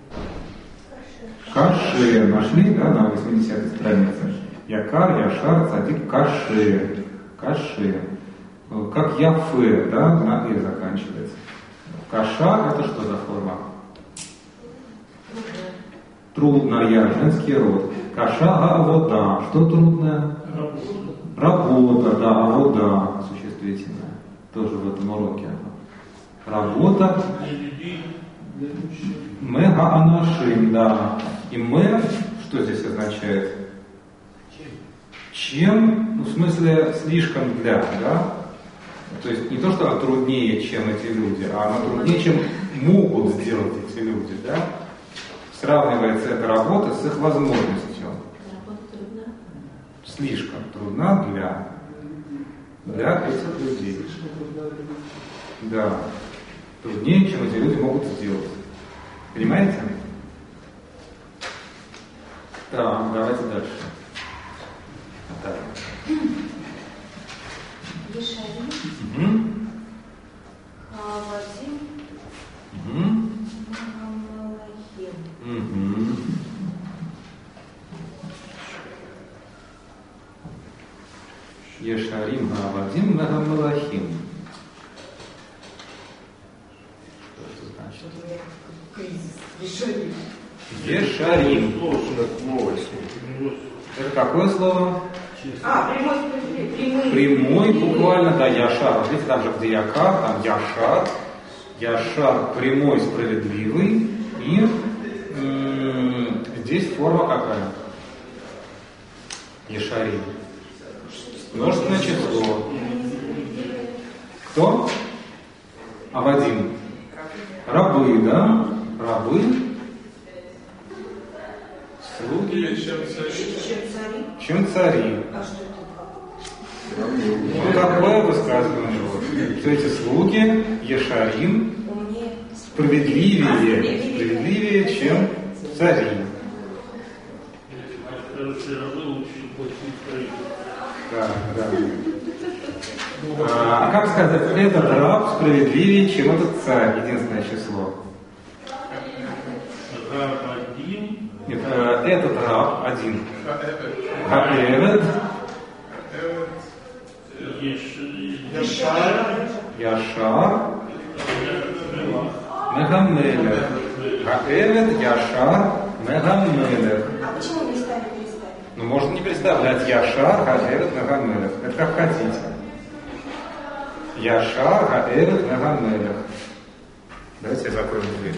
Каше. Нашли, да, на 80-й странице. Якар, яшар, цадик, каше. Каше. Как яфе, да, на «э» заканчивается. Каша, это что за форма? Трудная, женский род. Каша, авода. Что трудное? Работа, да, авода, существительное. Тоже в этом уроке. Работа. Мега анашим, да. И мы, что здесь означает? Чем? Ну, в смысле, слишком для, да? То есть не то, что она труднее, чем эти люди, а она труднее, чем могут сделать эти люди, да? Сравнивается эта работа с их возможностью. Работа трудна? Слишком трудна для этих людей. Да. Труднее, чем эти люди могут сделать. Понимаете? Так, давайте дальше. Так. Ешарим. Хавадим. Махамалахим. Ешарим, Хавадим, Махамалахим. Что это значит? Ешарим. Ешарим. Это какое слово? Прямой. Прямой, буквально, да, яшар. Видите, там же где якар, там яшар. Яшар прямой, справедливый. И здесь форма какая? Ешарим. Множественное число. Кто? Авадим. Рабы, да? Рабы. Слуги. Чем цари. А что это? Ну, какое высказывание? Что эти слуги, Ешарим, справедливее, чем цари. Да. А как сказать, этот раб справедливее, чем этот царь? Единственное число. Нет, этот раб один. Хаэвед. Яшар. Мегамелех. Хаэвед, Яшар, Мегамелех. А почему не ставили переставить? Ну, можно не представлять Яшар, Хаэвед, Мегамелех. Это как хотите. Яшар, Хаэвед, Мегамелех. Давайте я закрою дверь.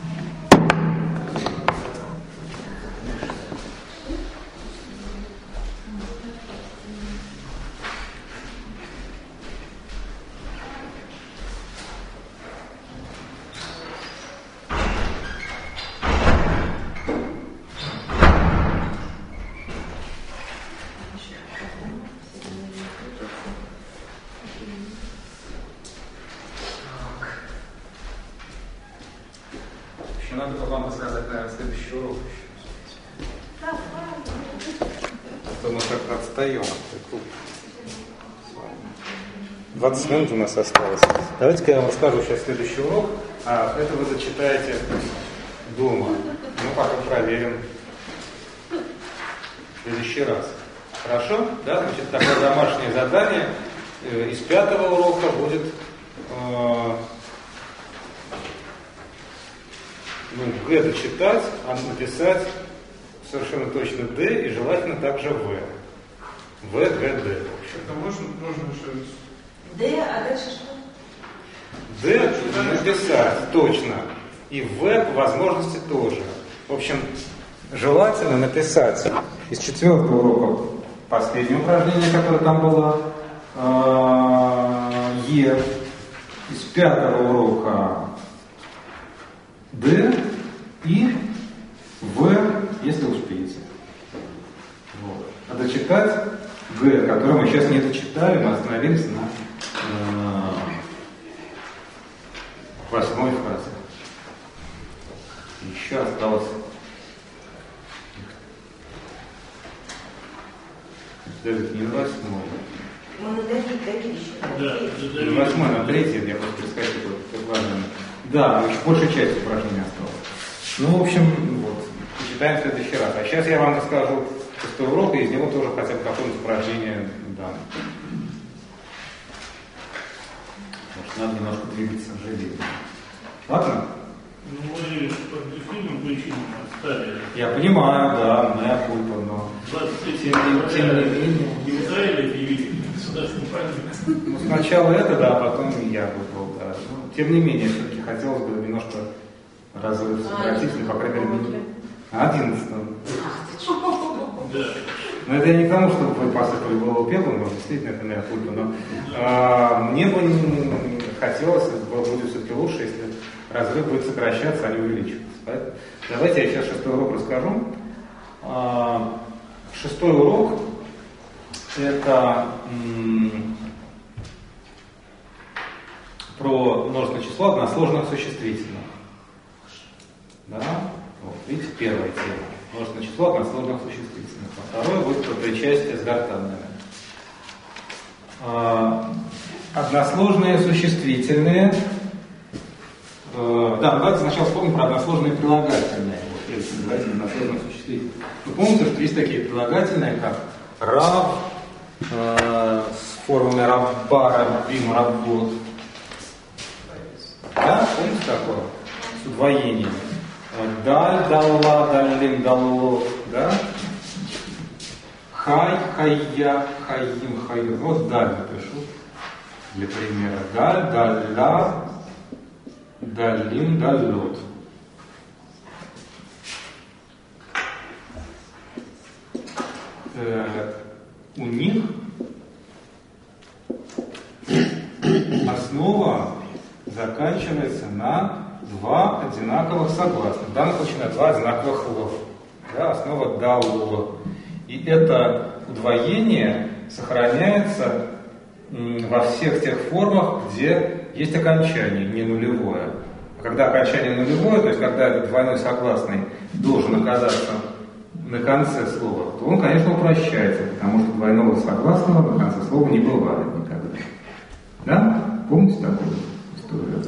Надо вам рассказать, наверное, следующий урок еще. А то мы как-то отстаем. 20 минут у нас осталось. Давайте-ка я вам расскажу сейчас следующий урок, а это вы зачитаете дома. Мы потом проверим в следующий раз. Хорошо? Да, значит, такое домашнее задание из 5-го урока будет Г дочитать, а написать совершенно точно Д и желательно также В. В, Г, Д. Это можно еще... Д, а дальше что? Д написать точно. И В по возможности тоже. В общем, желательно написать из 4-го урока последнее упражнение, которое там было, Е. Из 5-го урока Д и В, если успеете. Вот. А дочитать Г, который мы сейчас не дочитали, мы остановились на 8-й фразе. Еще осталось. Даже не на 8-й. Мы на Давид еще. Да, На 8-й, на 3-й, я просто перескочил. Да, еще большая часть упражнений осталась. Ну, в общем, вот. Читаем в следующий раз. А сейчас я вам расскажу 6-й урок, и из него тоже хотя бы какое-нибудь упражнение дам. Может, надо немножко двигаться живее. Ладно? Ну, мы под дефильным причинам оставили. Я понимаю, да, моя кульпа, но... 23 тем не менее... Не в Израиле объявили государственный праздник. Ну, сначала это, да, а потом и я выбрал, да. Ну, тем не менее, все-таки хотелось бы немножко сократить, по крайней мере, 11-м. Да. Но это я не к тому, чтобы вы посыпали голову пеплом, но действительно это моя кульпа, но мне бы хотелось, будет все-таки лучше, если разрыв будет сокращаться, а не увеличиваться. Поэтому давайте я сейчас 6-й урок расскажу. 6-й урок это про множественное число односложных существительных. Да? Вот, видите, первая тема. Множественное число односложных существительных. А второе будет про причастие с гортанными. Односложные существительные. Да, давайте сначала вспомним про односложные прилагательные. Вот, давайте односложные существительные. Вы помните, что есть такие прилагательные, как раб, с формами рабба, раббим, раббот. Да, помните такое? С удвоением. Даль, далла, даллим, далло. Да? Хай, хайя, хайим, хайю. Вот даль напишу для примера. Даль, далля, даллим, даллот. У них основа заканчивается на два одинаковых согласных. В данном случае на два одинаковых лов. Да, основа далло. И это удвоение сохраняется во всех тех формах, где есть окончание, не нулевое. Когда окончание нулевое, то есть когда этот двойной согласный должен оказаться на конце слова, то он, конечно, упрощается, потому что двойного согласного на конце слова не бывает никогда. Да? Помните такую историю?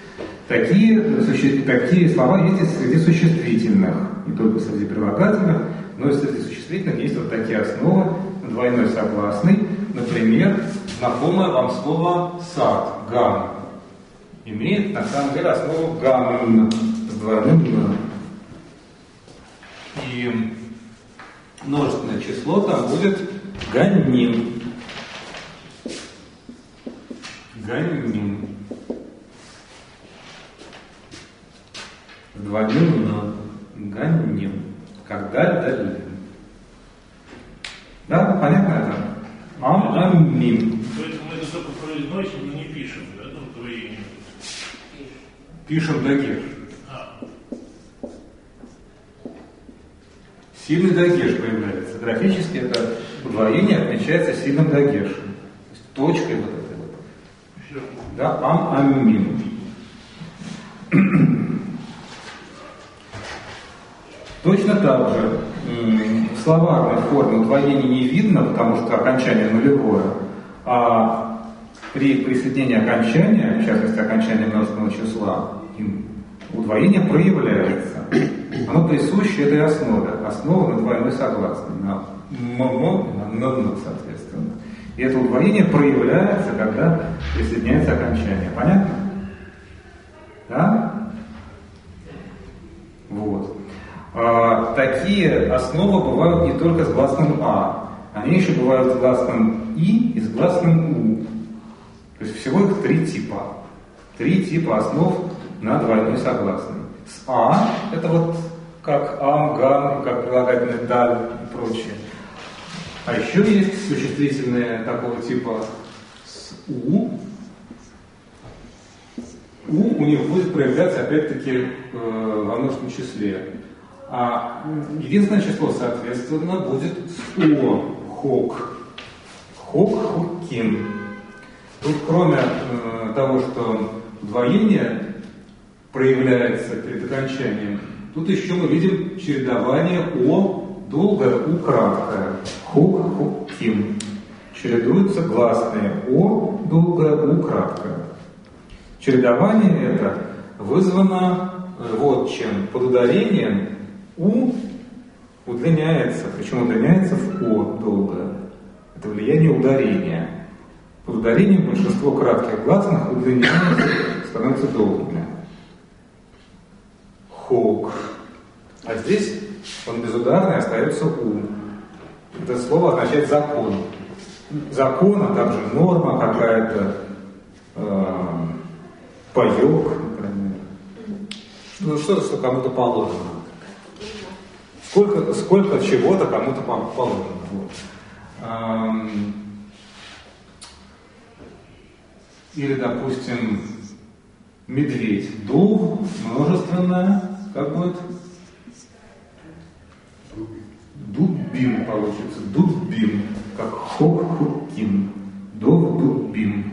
Такие слова есть среди существительных, не только среди прилагательных, но и среди существительных есть вот такие основы, двойной согласный. Например, знакомое вам слово сад, ган, имеет на самом деле основу ган с двойным «н». И множественное число там будет ганним. Ганним. С двойным «н». Ганним. Как даль. Да, понятно это? Ам-ам-мим. Поэтому мы это только произносим, но не пишем, да, там удвоение. Пишем дагеш. Сильный дагеш появляется. Графически это удвоение отмечается сильным дагешем. То есть точкой вот этой вот. Все. Да, ам-ам-мим. Точно так же в словарной форме удвоения не видно, потому что окончание нулевое, а при присоединении окончания, в частности окончания множественного числа, удвоение проявляется. Оно присуще этой основе. Основа на двойной согласной, на м, на н, соответственно. И это удвоение проявляется, когда присоединяется окончание. Понятно? Да? Вот. Такие основы бывают не только с гласным «а», они еще бывают с гласным «и» и с гласным «у». То есть всего их три типа. Три типа основ на двойной согласный. С «а» это вот как «ам», «гам», как прилагательное «даль» и прочее. А еще есть существительные такого типа с «у». «У» у них будет проявляться опять-таки во множественном числе. А единственное число, соответственно, будет «о», «хок». хук-хукким. Тут кроме того, что удвоение проявляется перед окончанием, тут еще мы видим чередование о долгое, у краткое. Хук-хукким. Чередуются гласные о долгое, у краткое. Чередование это вызвано вот чем. Под ударением у удлиняется, причем удлиняется в о долгое. Это влияние ударения. Под ударением большинство кратких гласных удлиняется, становится долгими. Хок. А здесь он безударный, остается у. Это слово означает закон. Закон, а также норма какая-то, паёк, например. Ну что кому-то положено. Сколько чего-то кому-то положено. Вот. Или, допустим, медведь. Дув, множественное, как будет? Дуббим получится. Дуббим. Как хок-хукким. Дуббим.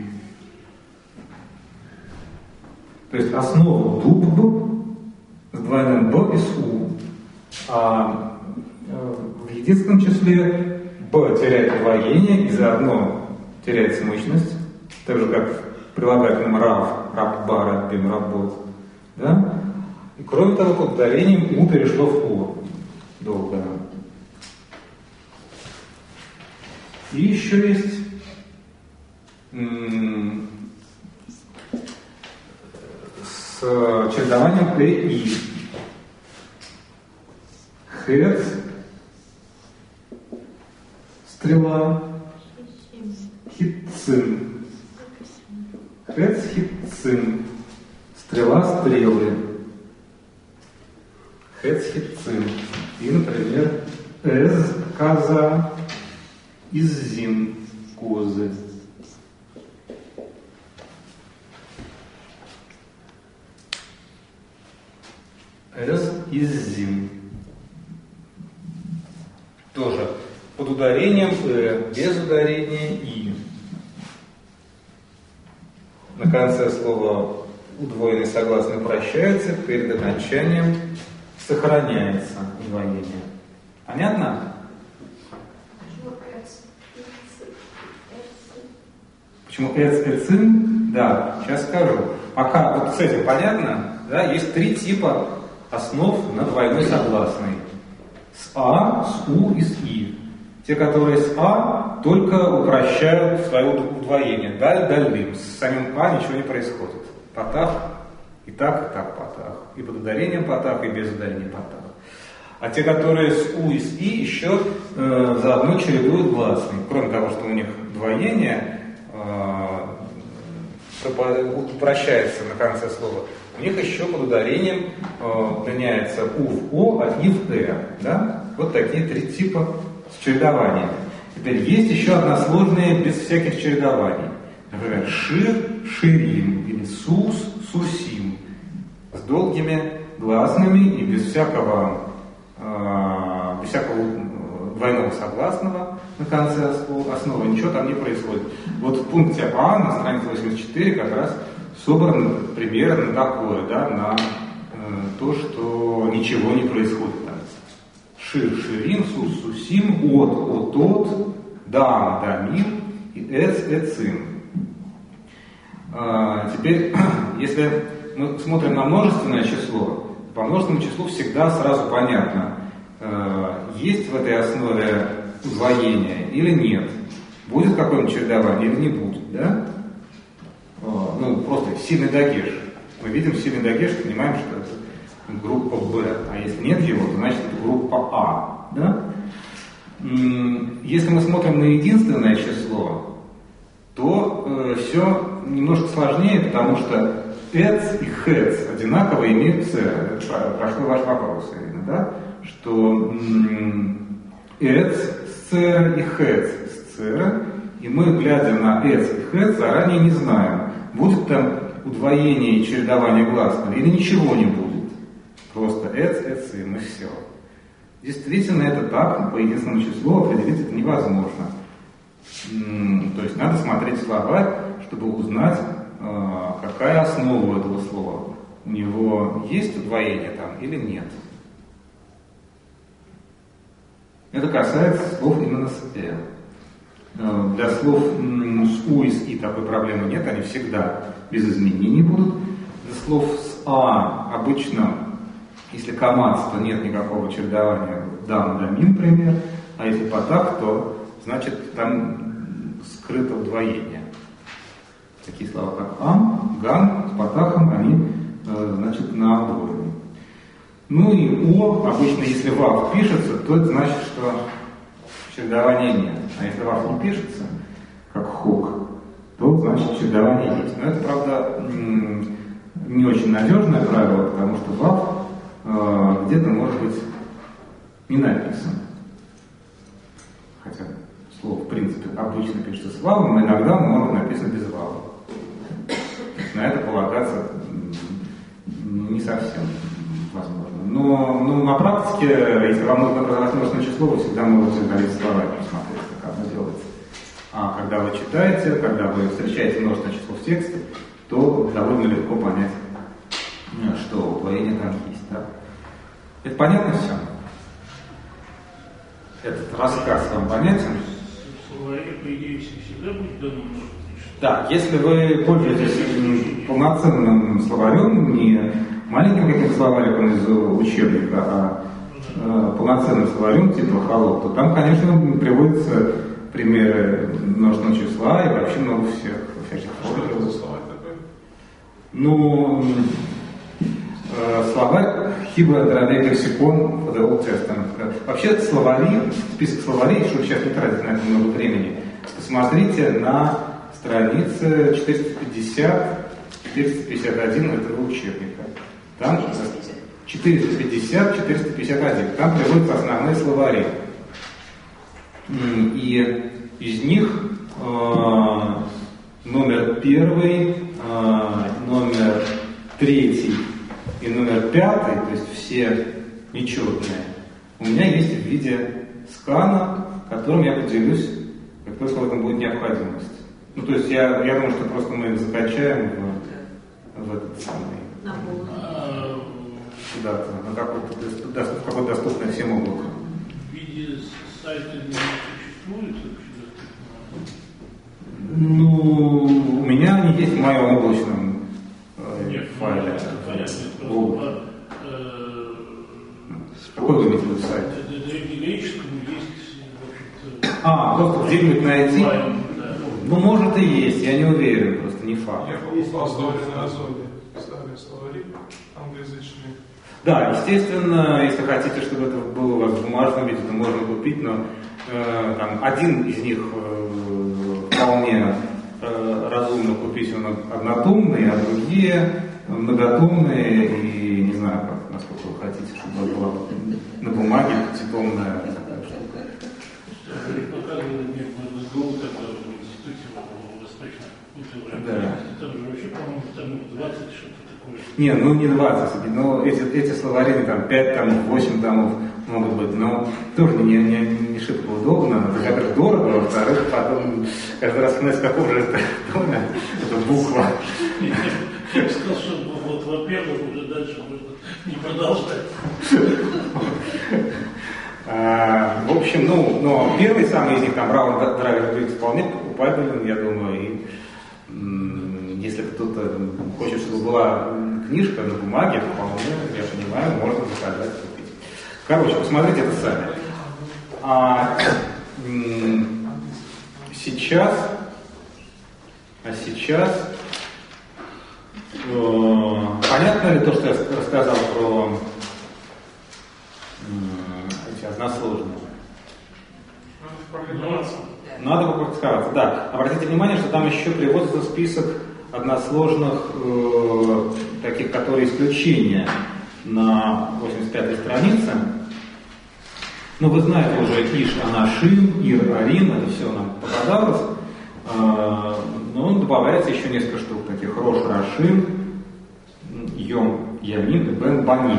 То есть основа дубб с двойным б и с у. А в единственном числе б теряет удвоение и заодно теряет смычность. Так же, как в прилагательном рав, рабба, раббим, раббот. Да? И кроме того, под ударением у перешло в о. Долго. И еще есть с чередованием и. Хец, стрела, хитцин. Хец, хитцин. Стрела, стрелы. Хец, хитцин. И, например, эз, коза, иззин, козы. Эз, иззин. Тоже под ударением без ударения и. На конце слова удвоенный согласный прощается, перед окончанием сохраняется удвоение. Понятно? Почему эцин? Да, сейчас скажу. Пока вот с этим понятно, да, есть три типа основ на двойной согласный. С А, с У и с И. Те, которые с А, только упрощают свое удвоение. Даль, дальдым. С самим А ничего не происходит. Патах и так патах. И под ударением патах, и без ударения патах. А те, которые с У и с И, еще заодно чередуют гласные. Кроме того, что у них двоение упрощается на конце слова, у них еще под ударением меняется У в О, а И в Э. Да? Вот такие три типа с чередованием. Теперь есть еще односложные без всяких чередований. Например, шир, ширим или сус, сусим. С долгими гласными и без всякого двойного согласного на конце основы, ничего там не происходит. Вот в пункте А на странице 84 как раз собран пример на такое, да, на то, что ничего не происходит там. Шир, ширим, сус, сусим, от, отот, дам, дамим и эц, эцим. Теперь, если мы смотрим на множественное число, по множественному числу всегда сразу понятно, есть в этой основе удвоение или нет, будет какое-нибудь чередование или не будет, да? Ну, просто сильный дагеш. Мы видим сильный дагеш, понимаем, что это группа Б, а если нет его, то значит это группа А, да? Если мы смотрим на единственное число, то все немножко сложнее, потому что эц и хэц одинаково имеют ц. Прошлый ваш вопрос, именно, да? Что эц с ц и хэц с ц, и мы, глядя на эц и хэц, заранее не знаем, будет там удвоение и чередование гласного или ничего не будет. Просто эц, эцим и все. Действительно это так, по единственному числу определить это невозможно. То есть надо смотреть словарь, чтобы узнать, какая основа у этого слова. У него есть удвоение там или нет. Это касается слов именно с «э». Для слов с «у» и с «и» такой проблемы нет, они всегда без изменений будут. Для слов с «а» обычно, если комац, то нет никакого чередования «дам», «дамин», например, а если «патах», то значит там скрыто удвоение. Такие слова, как «ам», «ган» с «патахом», они, значит, на удвоении. Ну и «о», обычно, если «вав» пишется, то это значит, что чередования нет. А если «вав» не пишется, как «хок», то значит чередование есть. Но это, правда, не очень надежное правило, потому что «вав» где-то может быть не написан. Хотя слово, в принципе, обычно пишется с «вавом», но иногда он может написан без «вава». На это полагаться не совсем возможно. Но на практике, если вам нужно образовать множественное число, вы всегда можете удалить словарь, посмотреть, как оно делается. А когда вы читаете, когда вы встречаете множественное число в тексте, то довольно легко понять, что удвоение там есть. Да? Это понятно все? Этот рассказ вам понятен? В словаре, по идее, всегда будет дано множественное число. Да, если вы пользуетесь полноценным словарем, не маленьким каким-то словариком из учебника, а полноценным словарем типа «Холоп», то там, конечно, приводятся примеры множественного числа и вообще много всяких форм. Что это за словарь такой? Ну, словарь Hebrew Aramaic Lexicon for the Old Testament. Вообще словари, список словарей, чтобы сейчас не тратить на это много времени, посмотрите на странице 450-451 этого учебника. Там 450-451. Там приводятся основные словари. И из них номер 1, номер 3 и номер 5, то есть все нечетные, у меня есть в виде скана, которым я поделюсь, как только в этом будет необходимость. Ну, то есть я думаю, что просто мы их закачаем в этот самый куда-то, на какое-то доступное всем облако. В виде сайта не существует? Ну, у меня они есть в моем облачном файле. Понятно. Какой вы имеете в виду сайт? Древнегреческому есть, в общем-то... Доступ где-нибудь найти? Да. Ну, может и есть, я не уверен, просто не факт. Я покупал словари на Озоне, старые словари англоязычные. Да, естественно, если хотите, чтобы это было у вас в бумажном виде, то можно купить, но там, один из них вполне разумно купить, он однотомный, а другие многотомные, и не знаю, насколько вы хотите, чтобы это была на бумаге пятитомная такая штука. Показывали мне в СГУ, тогда в институте восточно-культурной активности, там же вообще, по-моему, там 20 что-то такое. Не, ну не 20, но эти словари, там 5 томов, 8 томов могут быть, но тоже не шибко удобно. Во-первых, дорого, во-вторых, потом каждый раз вспоминать, какого же это дома, это буква. Я бы сказал, что вот, во-первых, уже дальше можно не продолжать. В общем, но первый самый из них, там, Раунд Драйвер, вполне покупабелен, я думаю, и если кто-то хочет, чтобы была книжка на бумаге, вполне, я понимаю, можно заказать, купить. Короче, посмотрите это сами. Сейчас понятно ли то, что я рассказал про эти односложные? Надо попрактиковаться, да. Обратите внимание, что там еще приводится список односложных, таких, которые исключения на 85-й странице. Ну, вы знаете уже Иш, Анашим, Ир, Арим, это все нам попадалось. Но добавляется еще несколько штук таких. Рош, Рашим, Йом, Ямин и Бен, Баним.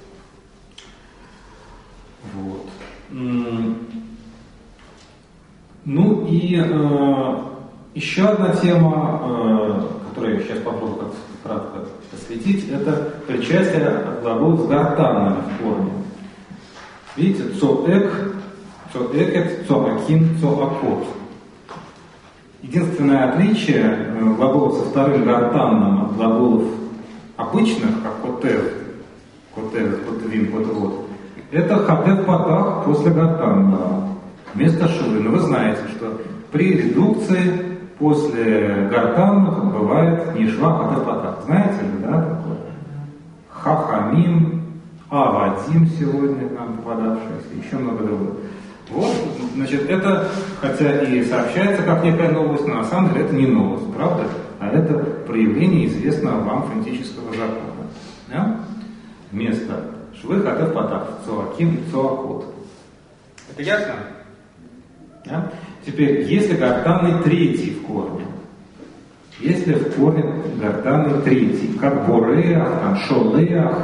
Вот. и еще одна тема, которую я сейчас попробую кратко осветить, это причастие от глаголов с гортанными в корне. Видите, цоэк, цоэкет, цоакин, цоакот. Единственное отличие глаголов со вторым гортанным от глаголов обычных, как котер, котвин, котвод, это хатев патах после гортанного, вместо швы. Но вы знаете, что при редукции после гортанных бывает не шва, а хатев патах. Знаете ли, да, такое? Хахамим, авадим сегодня нам попадавшиеся, еще много других. Вот, значит, это, хотя и сообщается как некая новость, но на самом деле это не новость, правда? А это проявление известного вам фонетического закона. Да? Вместо швы хатев патах, цоаким, цоакот. Это ясно? Да? Теперь, если гортанный третий в корне, если в корне гортанный третий, как бореах, там, шолеах,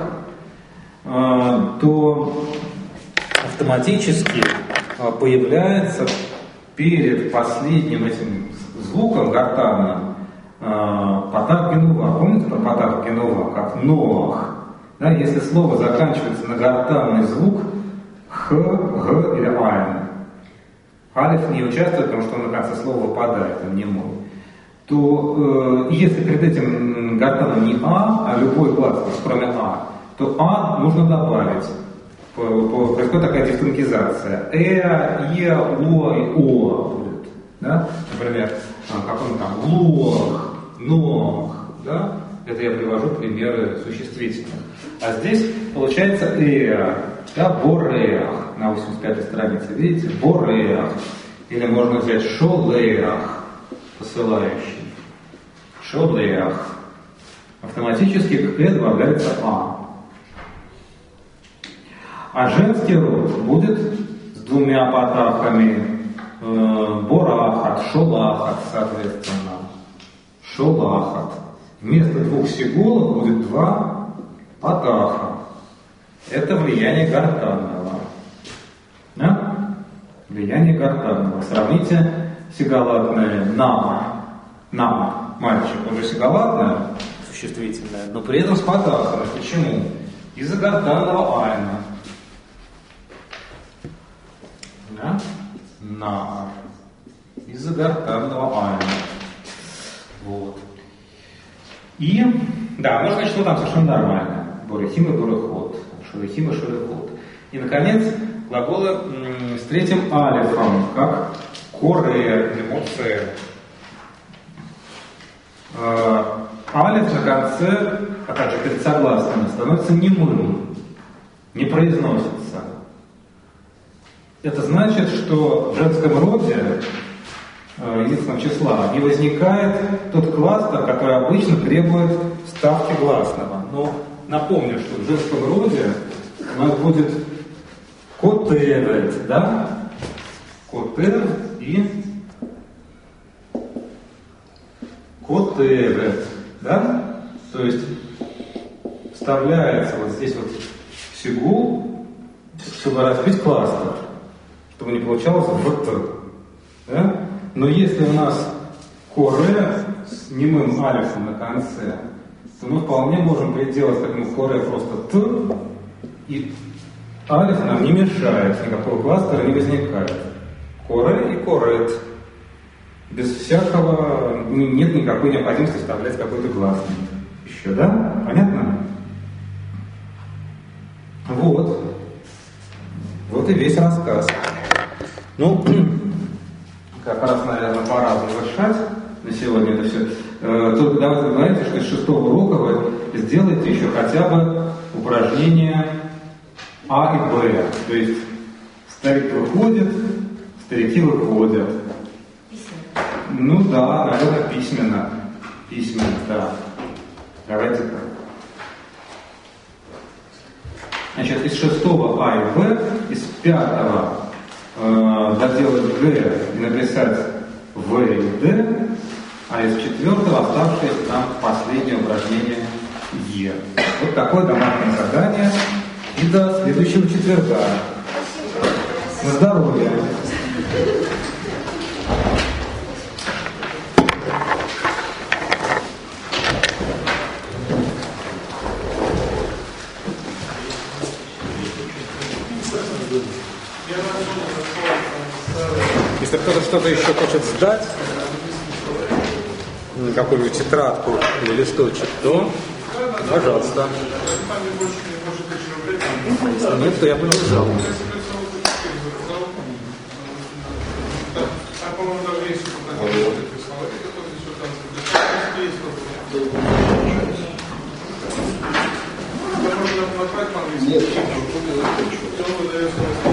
то автоматически появляется перед последним этим звуком гортанным патах генува. Помните про патах генува, как ноах? Да, если слово заканчивается на гортанный звук х, г или айн, алиф не участвует, потому что он на конце слова выпадает, он не мой, то если перед этим гортаном не а любой глаз, кроме а, то а нужно добавить. Происходит такая дифтонгизация. Иа, о и о будет. Да? Например, как он там, лох, нох. Да? Это я привожу примеры существительных. А здесь получается да, бореах. На 85-й странице, видите? Бореах. Или можно взять шолеах, посылающий. Шолеах. Автоматически к «э» добавляется «а». А женский род будет с двумя патахами, борахат, шолахат, соответственно. Шолахат. Вместо двух сигулов будет два патаха. Это влияние гортанного. Да? Влияние гортанного. Сравните сигалатное нама. Нама, мальчик, он же сигалатное, существительное, но при этом с патахом. Почему? Из-за гортанного айна. Да? На. Из-за гортанного айна. Вот. И, да, можно сказать, что там совершенно нормально. Борехим и борехот. Шурехим и шурехот. И, наконец, глаголы с третьим алифом, как коре или моце. Алиф на конце, а также перед согласными, становится немым, не произносится. Это значит, что в женском роде единственного числа не возникает тот кластер, который обычно требует ставки гласного. Но напомню, что в женском роде у нас будет котевет, да? Котевет и котевет, да? То есть вставляется вот здесь вот сигул, чтобы разбить кластер, чтобы не получалось вот, да? Но если у нас коре с немым алифом на конце, то мы вполне можем приделать к этому коре просто т, и алиф нам не мешает, никакого кластера не возникает. Коре и корет. Без всякого, нет никакой необходимости вставлять какой-то гласный. Еще, да? Понятно? Вот. Вот и весь рассказ. Ну, как раз, наверное, пора завершать на сегодня это все. Только давайте говорите, что с 6-го урока вы сделаете еще хотя бы упражнение А и Б. То есть старик выходит, старики выходят. Ну да, наверное, письменно. Письменно, да. Давайте так. Значит, из 6-го А и Б, из 5-го доделать Г и написать В и Д, а из 4-го оставшееся нам последнее упражнение Е. Вот такое домашнее задание. И до следующего четверга. На здоровье. кто еще хочет сдать какую-нибудь тетрадку или листочек, то пожалуйста. Если нет, то я бы не взял. Нет,